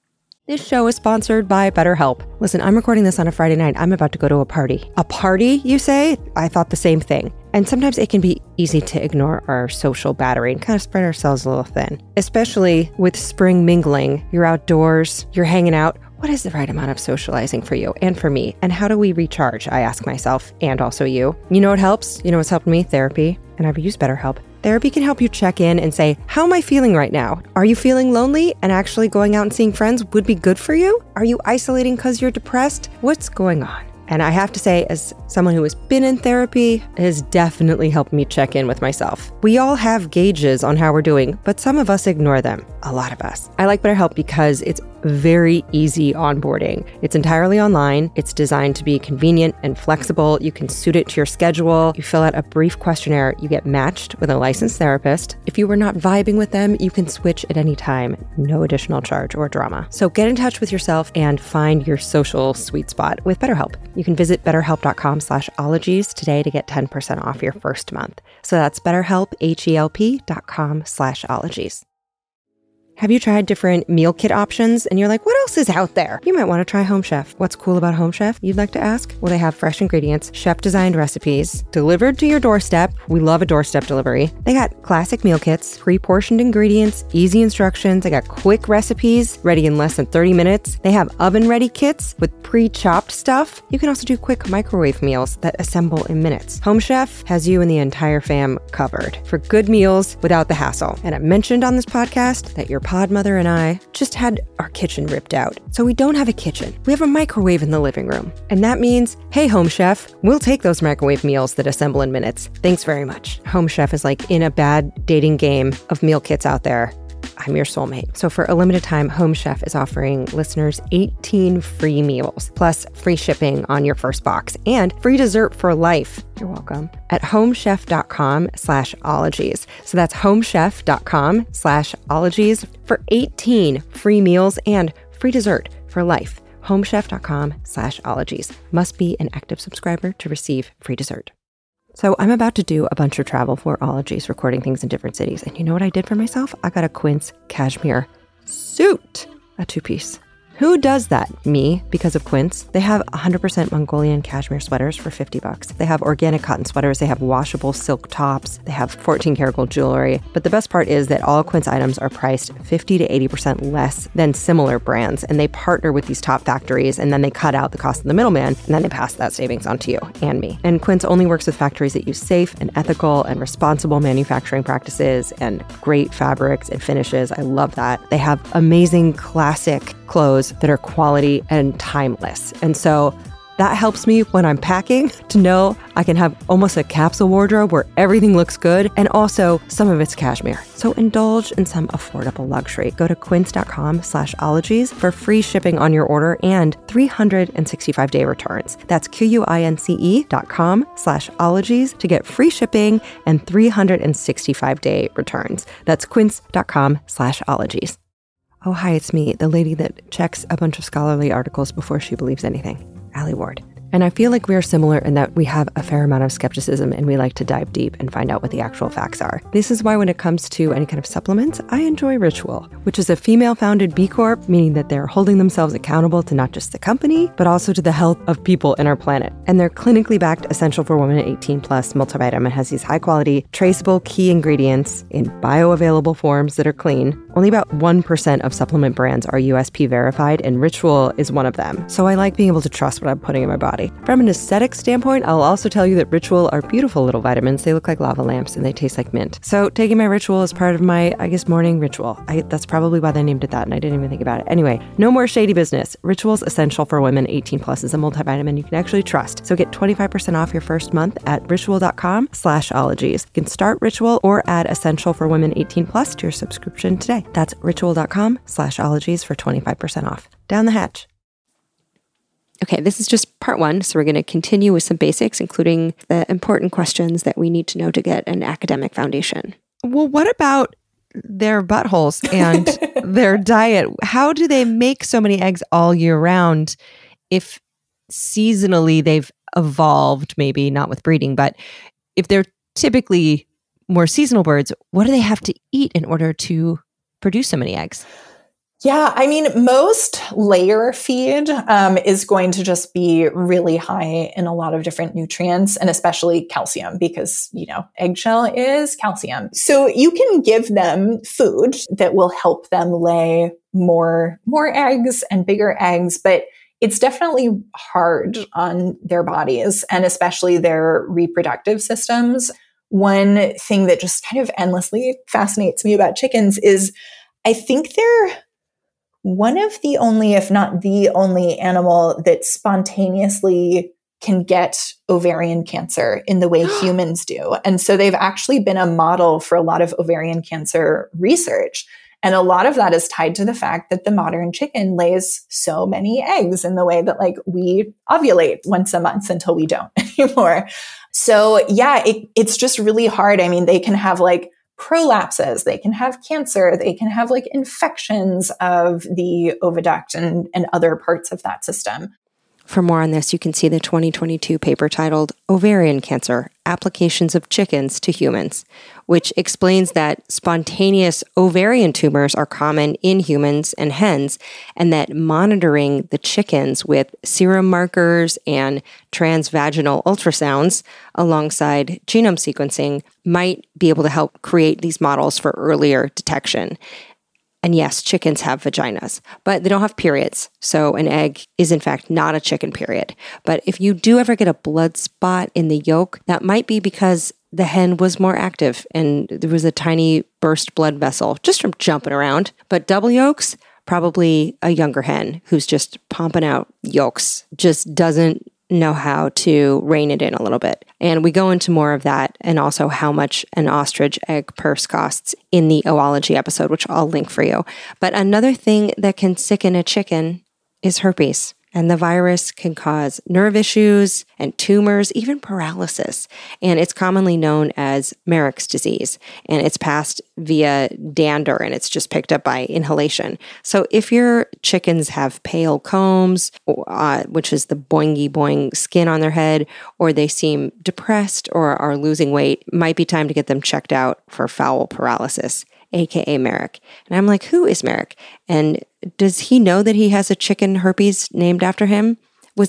This show is sponsored by BetterHelp. Listen, I'm recording this on a Friday night. I'm about to go to a party. A party, you say? I thought the same thing. And sometimes it can be easy to ignore our social battery and kind of spread ourselves a little thin, especially with spring mingling. You're outdoors, you're hanging out. What is the right amount of socializing for you and for me? And how do we recharge? I ask myself, and also you. You know what helps? You know what's helped me? Therapy. And I've used BetterHelp. Therapy can help you check in and say, how am I feeling right now? Are you feeling lonely and actually going out and seeing friends would be good for you? Are you isolating because you're depressed? What's going on? And I have to say, as someone who has been in therapy, it has definitely helped me check in with myself. We all have gauges on how we're doing, but some of us ignore them. A lot of us. I like BetterHelp because it's very easy onboarding. It's entirely online. It's designed to be convenient and flexible. You can suit it to your schedule. You fill out a brief questionnaire. You get matched with a licensed therapist. If you were not vibing with them, you can switch at any time. No additional charge or drama. So get in touch with yourself and find your social sweet spot with BetterHelp. You can visit betterhelp.com/ologies today to get 10% off your first month. So that's BetterHelp, HELP.com/ologies. Have you tried different meal kit options and you're like, what else is out there? You might want to try Home Chef. What's cool about Home Chef, you'd like to ask? Well, they have fresh ingredients, chef-designed recipes, delivered to your doorstep. We love a doorstep delivery. They got classic meal kits, pre-portioned ingredients, easy instructions. They got quick recipes, ready in less than 30 minutes. They have oven-ready kits with pre-chopped stuff. You can also do quick microwave meals that assemble in minutes. Home Chef has you and the entire fam covered for good meals without the hassle. And I mentioned on this podcast that your pod mother and I just had our kitchen ripped out. So we don't have a kitchen. We have a microwave in the living room. And that means, hey, Home Chef, we'll take those microwave meals that assemble in minutes. Thanks very much. Home Chef is like in a bad dating game of meal kits out there. I'm your soulmate. So for a limited time, Home Chef is offering listeners 18 free meals, plus free shipping on your first box and free dessert for life. You're welcome. At homechef.com/ologies. So that's homechef.com/ologies for 18 free meals and free dessert for life. homechef.com/ologies. Must be an active subscriber to receive free dessert. So I'm about to do a bunch of travel for Ologies, recording things in different cities. And you know what I did for myself? I got a Quince cashmere suit, a two-piece. Who does that? Me, because of Quince. They have 100% Mongolian cashmere sweaters for $50. They have organic cotton sweaters. They have washable silk tops. They have 14-karat gold jewelry. But the best part is that all Quince items are priced 50 to 80% less than similar brands. And they partner with these top factories, and then they cut out the cost of the middleman, and then they pass that savings on to you and me. And Quince only works with factories that use safe and ethical and responsible manufacturing practices and great fabrics and finishes. I love that. They have amazing classic clothes that are quality and timeless. And so that helps me when I'm packing to know I can have almost a capsule wardrobe where everything looks good and also some of it's cashmere. So indulge in some affordable luxury. Go to quince.com/ologies for free shipping on your order and 365-day returns. That's QUINCE.com/ologies to get free shipping and 365-day returns. That's quince.com/ologies. Oh, hi, it's me, the lady that checks a bunch of scholarly articles before she believes anything, Allie Ward. And I feel like we are similar in that we have a fair amount of skepticism and we like to dive deep and find out what the actual facts are. This is why when it comes to any kind of supplements, I enjoy Ritual, which is a female-founded B Corp, meaning that they're holding themselves accountable to not just the company, but also to the health of people in our planet. And their clinically backed Essential for Women 18 Plus multivitamin has these high-quality, traceable key ingredients in bioavailable forms that are clean. Only about 1% of supplement brands are USP verified, and Ritual is one of them. So I like being able to trust what I'm putting in my body. From an aesthetic standpoint, I'll also tell you that Ritual are beautiful little vitamins. They look like lava lamps and they taste like mint. So taking my Ritual is part of my, morning ritual. That's probably why they named it that, and I didn't even think about it. Anyway, no more shady business. Ritual's Essential for Women 18 Plus is a multivitamin you can actually trust. So get 25% off your first month at ritual.com/ologies. You can start Ritual or add Essential for Women 18 Plus to your subscription today. That's ritual.com/ologies for 25% off. Down the hatch. Okay, this is just part one, so we're going to continue with some basics, including the important questions that we need to know to get an academic foundation. Well, what about their buttholes and their diet? How do they make so many eggs all year round if seasonally they've evolved, maybe not with breeding, but if they're typically more seasonal birds, what do they have to eat in order to produce so many eggs? Yeah, I mean, most layer feed is going to just be really high in a lot of different nutrients, and especially calcium, because, eggshell is calcium. So you can give them food that will help them lay more eggs and bigger eggs, but it's definitely hard on their bodies and especially their reproductive systems. One thing that just kind of endlessly fascinates me about chickens is I think they're one of the only, if not the only animal that spontaneously can get ovarian cancer in the way humans do. And so they've actually been a model for a lot of ovarian cancer research. And a lot of that is tied to the fact that the modern chicken lays so many eggs in the way that we ovulate once a month until we don't anymore. So yeah, it's just really hard. I mean, they can have prolapses, they can have cancer, they can have infections of the oviduct and other parts of that system. For more on this, you can see the 2022 paper titled Ovarian Cancer, Applications of Chickens to Humans, which explains that spontaneous ovarian tumors are common in humans and hens, and that monitoring the chickens with serum markers and transvaginal ultrasounds alongside genome sequencing might be able to help create these models for earlier detection. And yes, chickens have vaginas, but they don't have periods. So an egg is in fact not a chicken period. But if you do ever get a blood spot in the yolk, that might be because the hen was more active and there was a tiny burst blood vessel just from jumping around. But double yolks, probably a younger hen who's just pumping out yolks, just doesn't know how to rein it in a little bit. And we go into more of that and also how much an ostrich egg purse costs in the oology episode, which I'll link for you. But another thing that can sicken a chicken is herpes. And the virus can cause nerve issues and tumors, even paralysis. And it's commonly known as Marek's disease. And it's passed via dander, and it's just picked up by inhalation. So if your chickens have pale combs, which is the boingy boing skin on their head, or they seem depressed or are losing weight, might be time to get them checked out for fowl paralysis, aka Marek. And I'm like, who is Marek? And does he know that he has a chicken herpes named after him?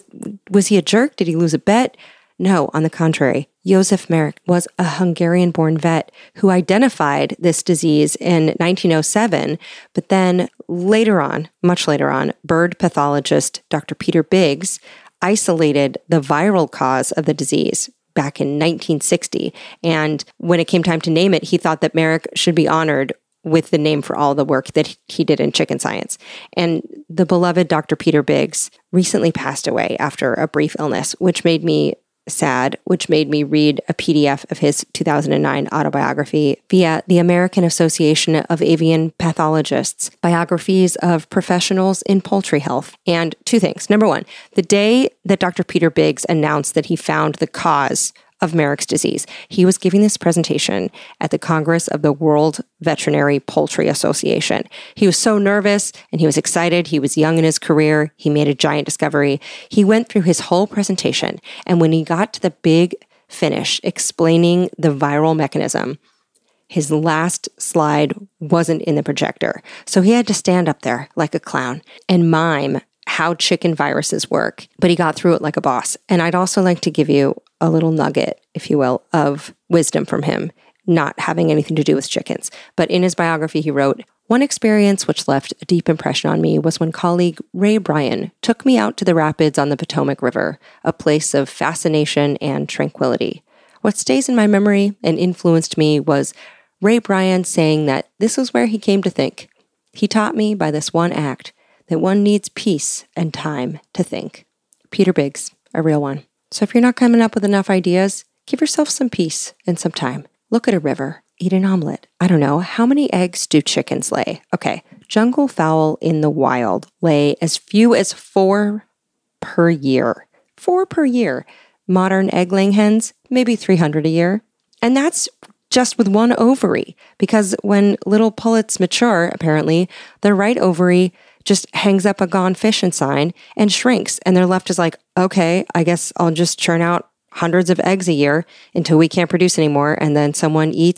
Was he a jerk? Did he lose a bet? No, on the contrary. Josef Marek was a Hungarian-born vet who identified this disease in 1907, but then later on, much later on, bird pathologist Dr. Peter Biggs isolated the viral cause of the disease back in 1960. And when it came time to name it, he thought that Marek should be honored with the name for all the work that he did in chicken science. And the beloved Dr. Peter Biggs recently passed away after a brief illness, which made me sad, which made me read a PDF of his 2009 autobiography via the American Association of Avian Pathologists, biographies of professionals in poultry health. And two things. Number one, the day that Dr. Peter Biggs announced that he found the cause of Marek's disease, he was giving this presentation at the Congress of the World Veterinary Poultry Association. He was so nervous and he was excited. He was young in his career. He made a giant discovery. He went through his whole presentation, and when he got to the big finish explaining the viral mechanism, his last slide wasn't in the projector. So he had to stand up there like a clown and mime how chicken viruses work, but he got through it like a boss. And I'd also like to give you a little nugget, if you will, of wisdom from him, not having anything to do with chickens. But in his biography, he wrote, "One experience which left a deep impression on me was when colleague Ray Bryan took me out to the rapids on the Potomac River, a place of fascination and tranquility. What stays in my memory and influenced me was Ray Bryan saying that this was where he came to think. He taught me by this one act that one needs peace and time to think." Peter Biggs, a real one. So if you're not coming up with enough ideas, give yourself some peace and some time. Look at a river, eat an omelet. I don't know, how many eggs do chickens lay? Okay, jungle fowl in the wild lay as few as 4 per year. 4 per year. Modern egg-laying hens, maybe 300 a year. And that's just with one ovary, because when little pullets mature, apparently, their right ovary just hangs up a gone fishing sign and shrinks. And they're left as like, okay, I guess I'll just churn out hundreds of eggs a year until we can't produce anymore. And then someone eats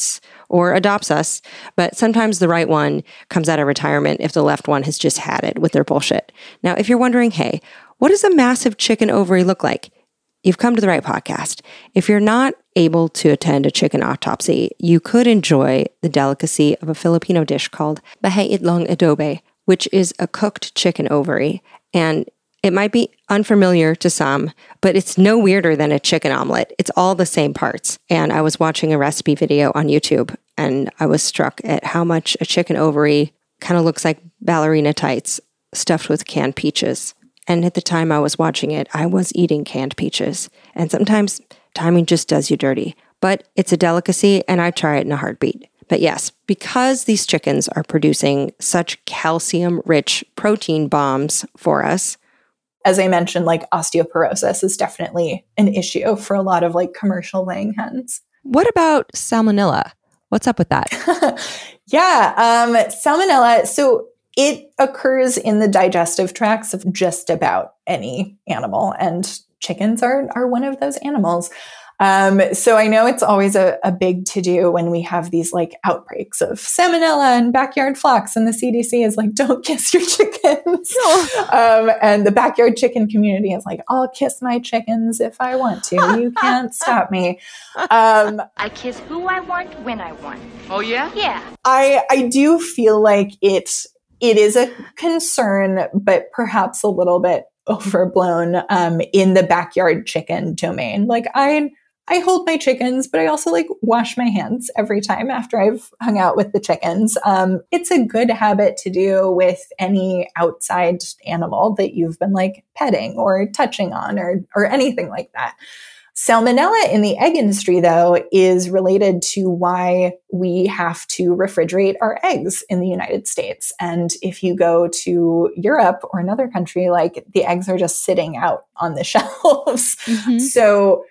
or adopts us, but sometimes the right one comes out of retirement if the left one has just had it with their bullshit. Now, if you're wondering, hey, what does a massive chicken ovary look like? You've come to the right podcast. If you're not able to attend a chicken autopsy, you could enjoy the delicacy of a Filipino dish called bahay itlog adobe, which is a cooked chicken ovary. And it might be unfamiliar to some, but it's no weirder than a chicken omelet. It's all the same parts. And I was watching a recipe video on YouTube, and I was struck at how much a chicken ovary kind of looks like ballerina tights stuffed with canned peaches. And at the time I was watching it, I was eating canned peaches. And sometimes timing just does you dirty. But it's a delicacy, and I try it in a heartbeat. But yes, because these chickens are producing such calcium-rich protein bombs for us. As I mentioned, like osteoporosis is definitely an issue for a lot of like commercial laying hens. What about salmonella? What's up with that? Salmonella. So it occurs in the digestive tracts of just about any animal, and chickens are one of those animals. So I know it's always a big to-do when we have these like outbreaks of salmonella and backyard flocks, and the CDC is like, don't kiss your chickens. And the backyard chicken community is like, I'll kiss my chickens if I want to. You can't stop me. I kiss who I want, when I want. Oh, yeah? Yeah. I do feel like it is a concern, but perhaps a little bit overblown in the backyard chicken domain. Like I hold my chickens, but I also like wash my hands every time after I've hung out with the chickens. It's a good habit to do with any outside animal that you've been like petting or touching on or anything like that. Salmonella in the egg industry, though, is related to why we have to refrigerate our eggs in the United States. And if you go to Europe or another country, like the eggs are just sitting out on the shelves. Mm-hmm. So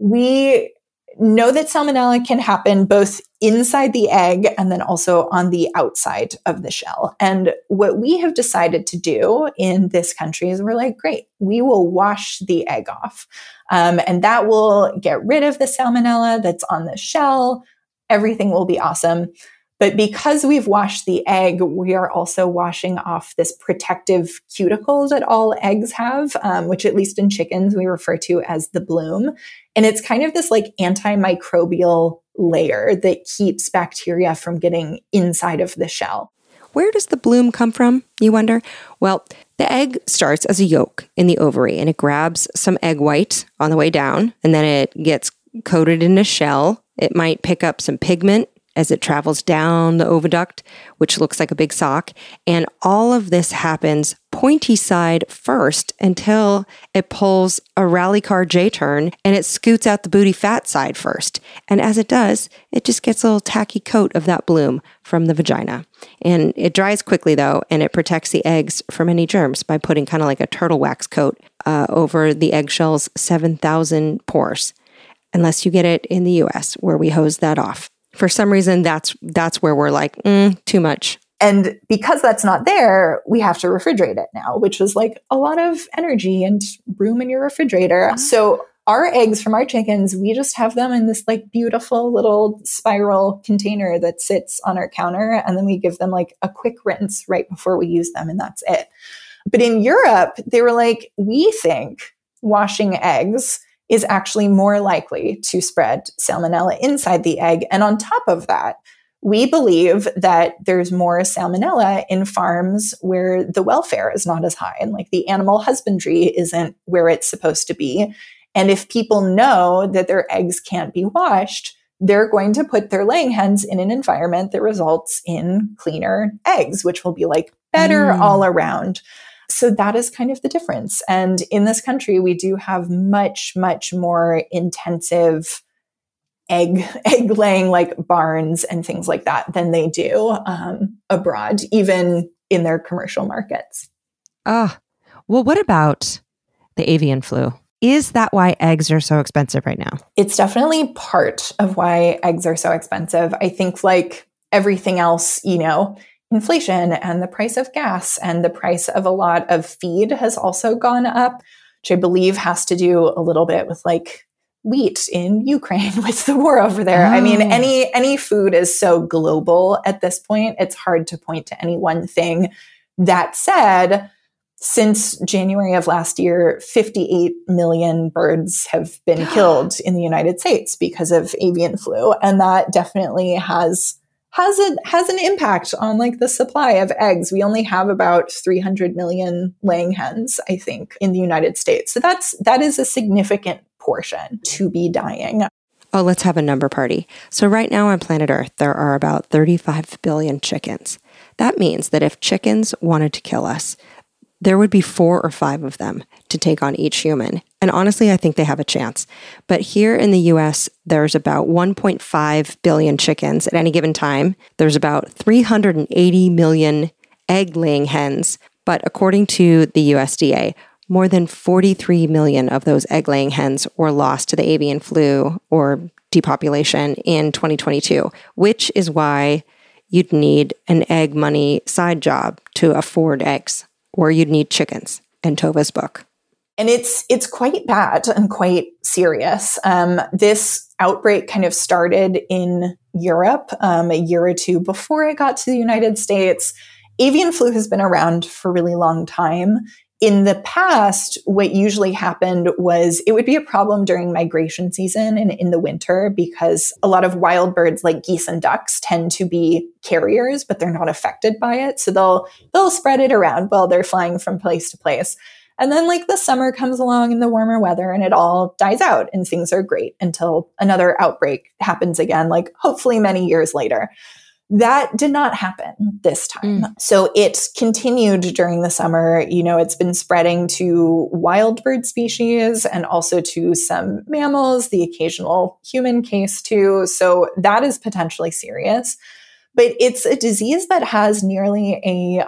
we know that salmonella can happen both inside the egg and then also on the outside of the shell. And what we have decided to do in this country is we're like, great, we will wash the egg off. And that will get rid of the salmonella that's on the shell. Everything will be awesome. But because we've washed the egg, we are also washing off this protective cuticle that all eggs have, which at least in chickens we refer to as the bloom. And it's kind of this like antimicrobial layer that keeps bacteria from getting inside of the shell. Where does the bloom come from, you wonder? Well, the egg starts as a yolk in the ovary, and it grabs some egg white on the way down, and then it gets coated in a shell. It might pick up some pigment as it travels down the oviduct, which looks like a big sock. And all of this happens pointy side first until it pulls a rally car J-turn and it scoots out the booty fat side first. And as it does, it just gets a little tacky coat of that bloom from the vagina. And it dries quickly though, and it protects the eggs from any germs by putting kind of like a turtle wax coat over the eggshell's 7,000 pores. Unless you get it in the US, where we hose that off. For some reason, that's where we're like, too much. And because that's not there, we have to refrigerate it now, which is like a lot of energy and room in your refrigerator. So our eggs from our chickens, we just have them in this like beautiful little spiral container that sits on our counter. And then we give them like a quick rinse right before we use them. And that's it. But in Europe, they were like, we think washing eggs is actually more likely to spread salmonella inside the egg. And on top of that, we believe that there's more salmonella in farms where the welfare is not as high and like the animal husbandry isn't where it's supposed to be. And if people know that their eggs can't be washed, they're going to put their laying hens in an environment that results in cleaner eggs, which will be like better all around. So that is kind of the difference. And in this country, we do have much, much more intensive egg laying like barns and things like that than they do abroad, even in their commercial markets. Well, what about the avian flu? Is that why eggs are so expensive right now? It's definitely part of why eggs are so expensive. I think like everything else, inflation and the price of gas and the price of a lot of feed has also gone up, which I believe has to do a little bit with like wheat in Ukraine with the war over there. I mean, any food is so global at this point. It's hard to point to any one thing. That said, since January of last year, 58 million birds have been killed in the United States because of avian flu. And that definitely has an impact on like the supply of eggs. We only have about 300 million laying hens, I think, in the United States. So that is a significant portion to be dying. Oh, let's have a number party. So right now on planet Earth, there are about 35 billion chickens. That means that if chickens wanted to kill us, there would be 4 or 5 of them to take on each human. And honestly, I think they have a chance. But here in the US, there's about 1.5 billion chickens at any given time. There's about 380 million egg-laying hens. But according to the USDA, more than 43 million of those egg-laying hens were lost to the avian flu or depopulation in 2022, which is why you'd need an egg money side job to afford eggs. Or you'd need chickens in Tova's book. And it's quite bad and quite serious. This outbreak kind of started in Europe a year or two before it got to the United States. Avian flu has been around for a really long time. In the past, what usually happened was it would be a problem during migration season and in the winter because a lot of wild birds like geese and ducks tend to be carriers, but they're not affected by it. So they'll spread it around while they're flying from place to place. And then like the summer comes along and the warmer weather and it all dies out and things are great until another outbreak happens again, like hopefully many years later. That did not happen this time. So it continued during the summer. You know, it's been spreading to wild bird species and also to some mammals, the occasional human case too. So that is potentially serious. But it's a disease that has nearly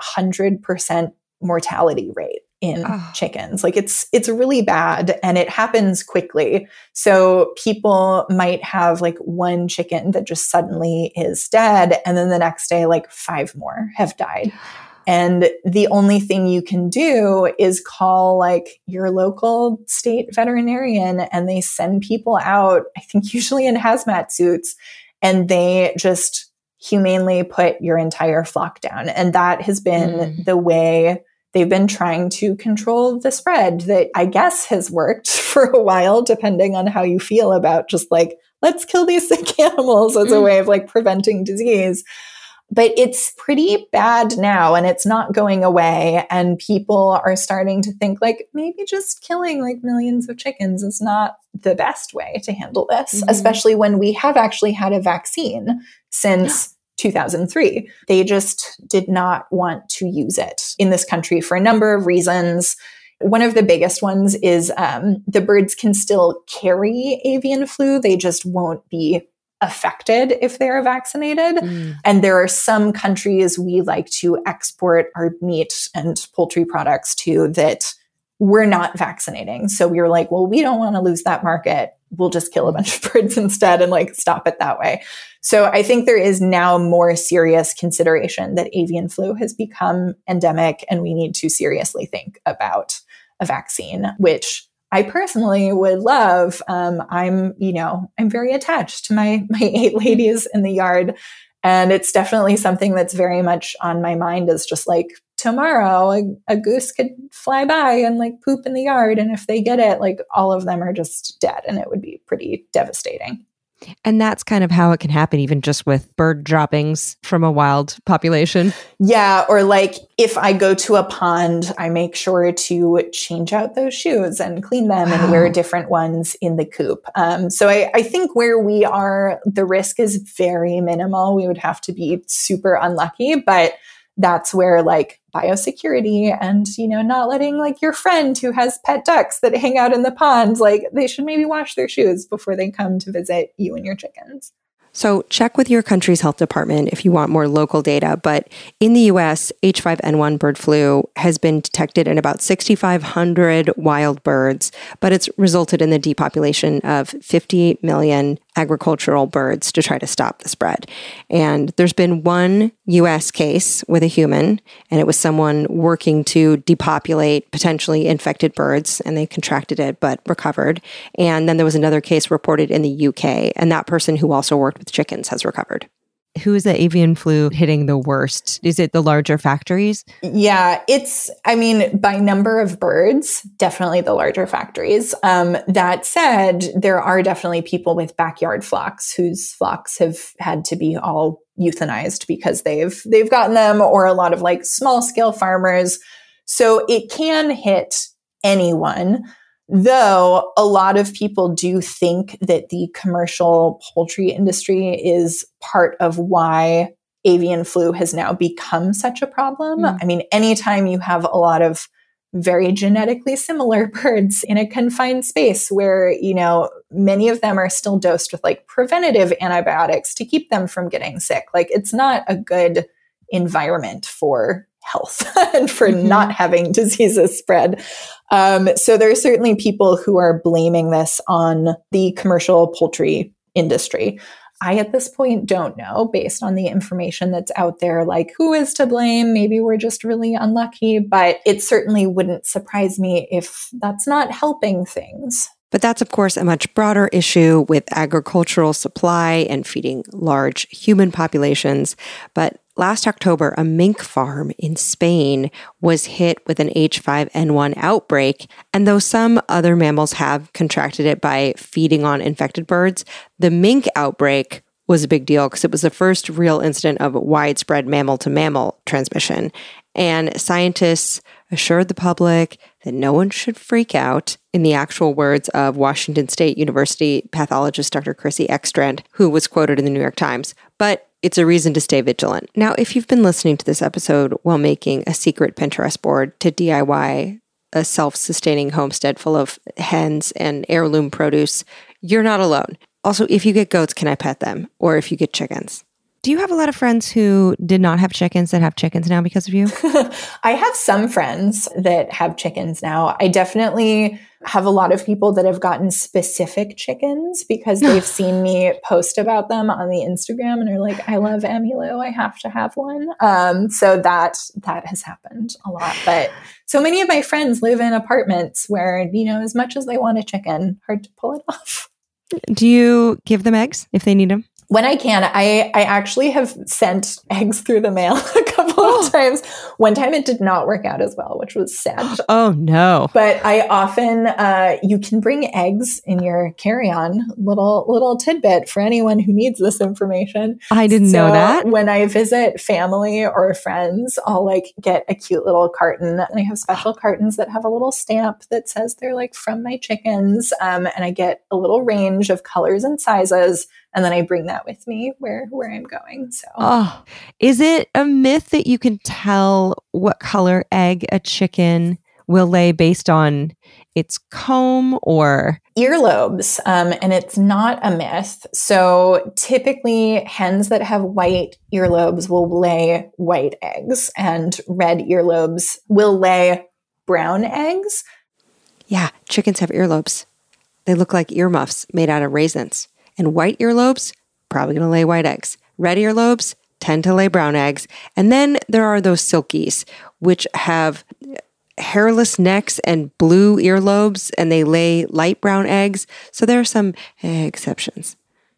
100% mortality rate in chickens. Like it's really bad and it happens quickly. So people might have like one chicken that just suddenly is dead. And then the next day, like 5 more have died. And the only thing you can do is call like your local state veterinarian and they send people out, I think usually in hazmat suits, and they just humanely put your entire flock down. And that has been the way they've been trying to control the spread that I guess has worked for a while, depending on how you feel about just like, let's kill these sick animals as a way of like preventing disease. But it's pretty bad now and it's not going away. And people are starting to think like maybe just killing like millions of chickens is not the best way to handle this, especially when we have actually had a vaccine since 2003. They just did not want to use it in this country for a number of reasons. One of the biggest ones is the birds can still carry avian flu. They just won't be affected if they're vaccinated. And there are some countries we like to export our meat and poultry products to that we're not vaccinating. So we were like, well, we don't want to lose that market. We'll just kill a bunch of birds instead and like stop it that way. So I think there is now more serious consideration that avian flu has become endemic and we need to seriously think about a vaccine, which I personally would love. I'm very attached to my 8 ladies in the yard. And it's definitely something that's very much on my mind is just like tomorrow a goose could fly by and like poop in the yard. And if they get it, like all of them are just dead and it would be pretty devastating. And that's kind of how it can happen, even just with bird droppings from a wild population. Yeah. Or like if I go to a pond, I make sure to change out those shoes and clean them and wear different ones in the coop. So I think where we are, the risk is very minimal. We would have to be super unlucky, but that's where like biosecurity and, not letting like your friend who has pet ducks that hang out in the pond, like they should maybe wash their shoes before they come to visit you and your chickens. So check with your country's health department if you want more local data. But in the US, H5N1 bird flu has been detected in about 6,500 wild birds, but it's resulted in the depopulation of 58 million agricultural birds to try to stop the spread. And there's been one US case with a human, and it was someone working to depopulate potentially infected birds, and they contracted it but recovered. And then there was another case reported in the UK, and that person who also worked with chickens has recovered. Who is the avian flu hitting the worst? Is it the larger factories? Yeah, by number of birds, definitely the larger factories. That said, there are definitely people with backyard flocks whose flocks have had to be all euthanized because they've gotten them, or a lot of like small scale farmers. So it can hit anyone. Though a lot of people do think that the commercial poultry industry is part of why avian flu has now become such a problem. I mean, anytime you have a lot of very genetically similar birds in a confined space where, many of them are still dosed with like preventative antibiotics to keep them from getting sick, like it's not a good environment for health and for not having diseases spread. So there are certainly people who are blaming this on the commercial poultry industry. I, at this point, don't know, based on the information that's out there, like who is to blame. Maybe we're just really unlucky, but it certainly wouldn't surprise me if that's not helping things. But that's, of course, a much broader issue with agricultural supply and feeding large human populations. But last October, a mink farm in Spain was hit with an H5N1 outbreak. And though some other mammals have contracted it by feeding on infected birds, the mink outbreak was a big deal because it was the first real incident of widespread mammal-to-mammal transmission. And scientists assured the public that no one should freak out, in the actual words of Washington State University pathologist Dr. Chrissy Ekstrand, who was quoted in the New York Times. But it's a reason to stay vigilant. Now, if you've been listening to this episode while making a secret Pinterest board to DIY a self-sustaining homestead full of hens and heirloom produce, you're not alone. Also, if you get goats, can I pet them? Or if you get chickens? Do you have a lot of friends who did not have chickens that have chickens now because of you? I have some friends that have chickens now. I definitely have a lot of people that have gotten specific chickens because they've seen me post about them on the Instagram and are like, I love Emmylou, I have to have one. So that has happened a lot. But so many of my friends live in apartments where, as much as they want a chicken, hard to pull it off. Do you give them eggs if they need them? When I can, I actually have sent eggs through the mail a couple of times. One time it did not work out as well, which was sad. Oh, no. But I often, you can bring eggs in your carry-on, little tidbit for anyone who needs this information. I didn't know that. When I visit family or friends, I'll get a cute little carton. And I have special cartons that have a little stamp that says they're from my chickens. And I get a little range of colors and sizes. And then I bring that with me where I'm going. So, is it a myth that you can tell what color egg a chicken will lay based on its comb or earlobes? And it's not a myth. So typically hens that have white earlobes will lay white eggs, and red earlobes will lay brown eggs. Yeah, chickens have earlobes. They look like earmuffs made out of raisins. And white earlobes, probably going to lay white eggs. Red earlobes tend to lay brown eggs. And then there are those silkies, which have hairless necks and blue earlobes, and they lay light brown eggs. So there are some exceptions.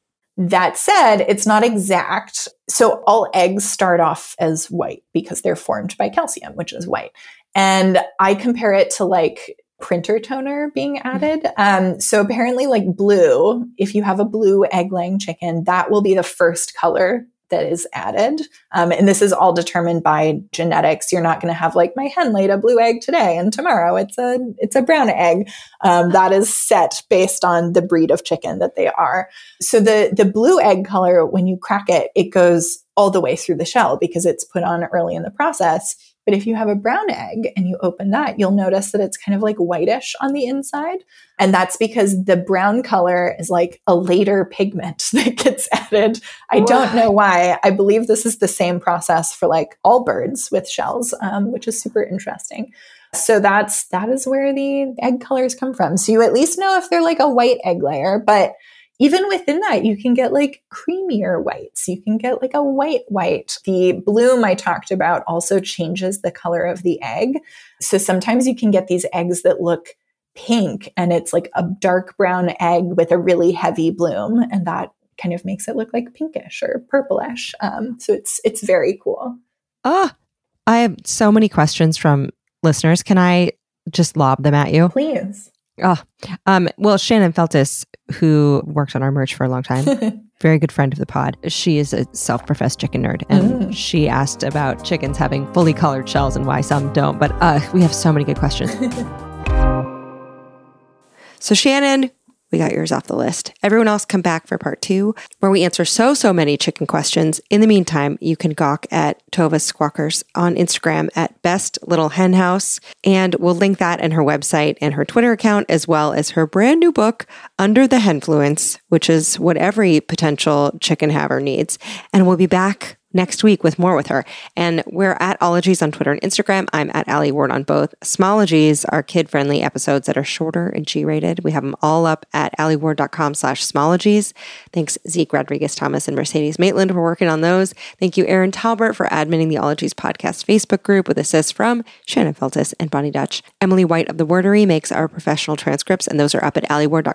That said, it's not exact. So all eggs start off as white because they're formed by calcium, which is white. And I compare it to printer toner being added. So apparently blue, if you have a blue egg-laying chicken, that will be the first color that is added. And this is all determined by genetics. You're not going to have my hen laid a blue egg today and tomorrow it's a brown egg. That is set based on the breed of chicken that they are. So the blue egg color, when you crack it, it goes all the way through the shell because it's put on early in the process. But if you have a brown egg and you open that, you'll notice that it's kind of whitish on the inside. And that's because the brown color is a later pigment that gets added. I don't know why. I believe this is the same process for all birds with shells, which is super interesting. So that is where the egg colors come from. So you at least know if they're a white egg layer, but even within that, you can get like creamier whites. You can get like a white. The bloom I talked about also changes the color of the egg. So sometimes you can get these eggs that look pink and it's like a dark brown egg with a really heavy bloom. And that kind of makes it look like pinkish or purplish. So it's very cool. I have so many questions from listeners. Can I just lob them at you? Please. Well, Shannon Feltis, who worked on our merch for a long time, very good friend of the pod. She is a self-professed chicken nerd, and she asked about chickens having fully colored shells and why some don't. But we have so many good questions. So Shannon, we got yours off the list. Everyone else come back for part 2, where we answer so many chicken questions. In the meantime, you can gawk at Tova's Squawkers on Instagram at Best Little Hen House. And we'll link that and her website and her Twitter account, as well as her brand new book, Under the Henfluence, which is what every potential chicken haver needs. And we'll be back next week with more with her. And we're at Ologies on Twitter and Instagram. I'm at Allie Ward on both. Smologies are kid-friendly episodes that are shorter and G-rated. We have them all up at allieward.com/smologies. Thanks Zeke Rodriguez Thomas and Mercedes Maitland for working on those. Thank you Aaron Talbert for adminning the Ologies podcast Facebook group with assists from Shannon Feltis and Bonnie Dutch. Emily White of The Wordery makes our professional transcripts, and those are up at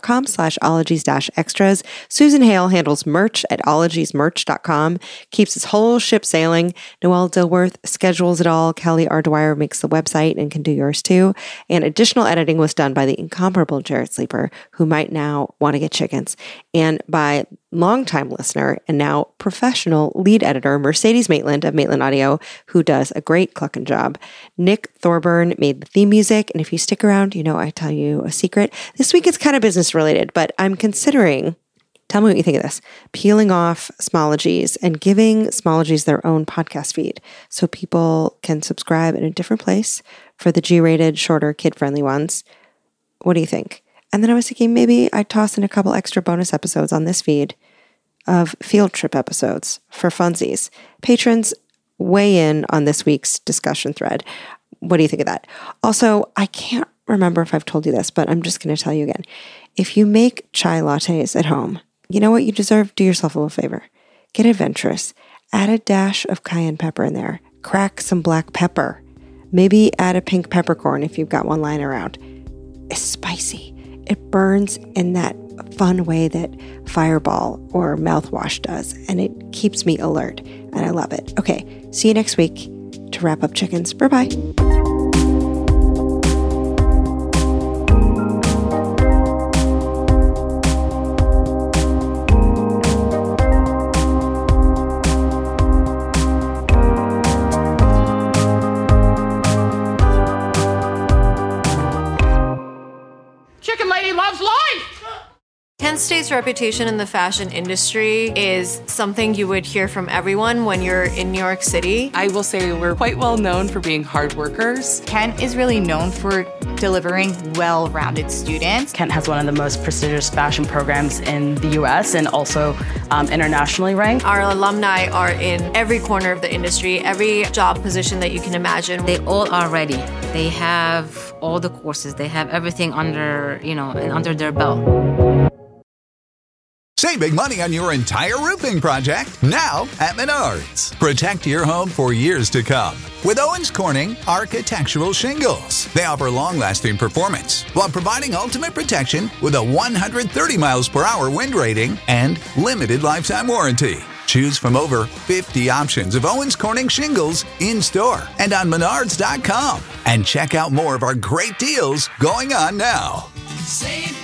allieward.com/ologies-extras. Susan Hale handles merch at ologiesmerch.com, keeps us whole ship sailing. Noelle Dilworth schedules it all. Kelly R. Dwyer makes the website and can do yours too. And additional editing was done by the incomparable Jarrett Sleeper, who might now want to get chickens, and by longtime listener and now professional lead editor Mercedes Maitland of Maitland Audio, who does a great clucking job. Nick Thorburn made the theme music, and if you stick around, you know I tell you a secret. This week it's kind of business related, but I'm considering, tell me what you think of this, peeling off Smologies and giving Smologies their own podcast feed so people can subscribe in a different place for the G-rated, shorter, kid-friendly ones. What do you think? And then I was thinking maybe I'd toss in a couple extra bonus episodes on this feed of field trip episodes for funsies. Patrons, weigh in on this week's discussion thread. What do you think of that? Also, I can't remember if I've told you this, but I'm just going to tell you again. If you make chai lattes at home, you know what you deserve? Do yourself a little favor. Get adventurous. Add a dash of cayenne pepper in there. Crack some black pepper. Maybe add a pink peppercorn if you've got one lying around. It's spicy. It burns in that fun way that Fireball or mouthwash does, and it keeps me alert, and I love it. Okay, see you next week to wrap up chickens. Bye-bye. Kent State's reputation in the fashion industry is something you would hear from everyone when you're in New York City. I will say we're quite well known for being hard workers. Kent is really known for delivering well-rounded students. Kent has one of the most prestigious fashion programs in the U.S. and also internationally ranked. Our alumni are in every corner of the industry, every job position that you can imagine. They all are ready. They have all the courses. They have everything under their belt. Save big money on your entire roofing project now at Menards. Protect your home for years to come with Owens Corning Architectural Shingles. They offer long-lasting performance while providing ultimate protection with a 130 miles per hour wind rating and limited lifetime warranty. Choose from over 50 options of Owens Corning shingles in-store and on Menards.com. And check out more of our great deals going on now. Save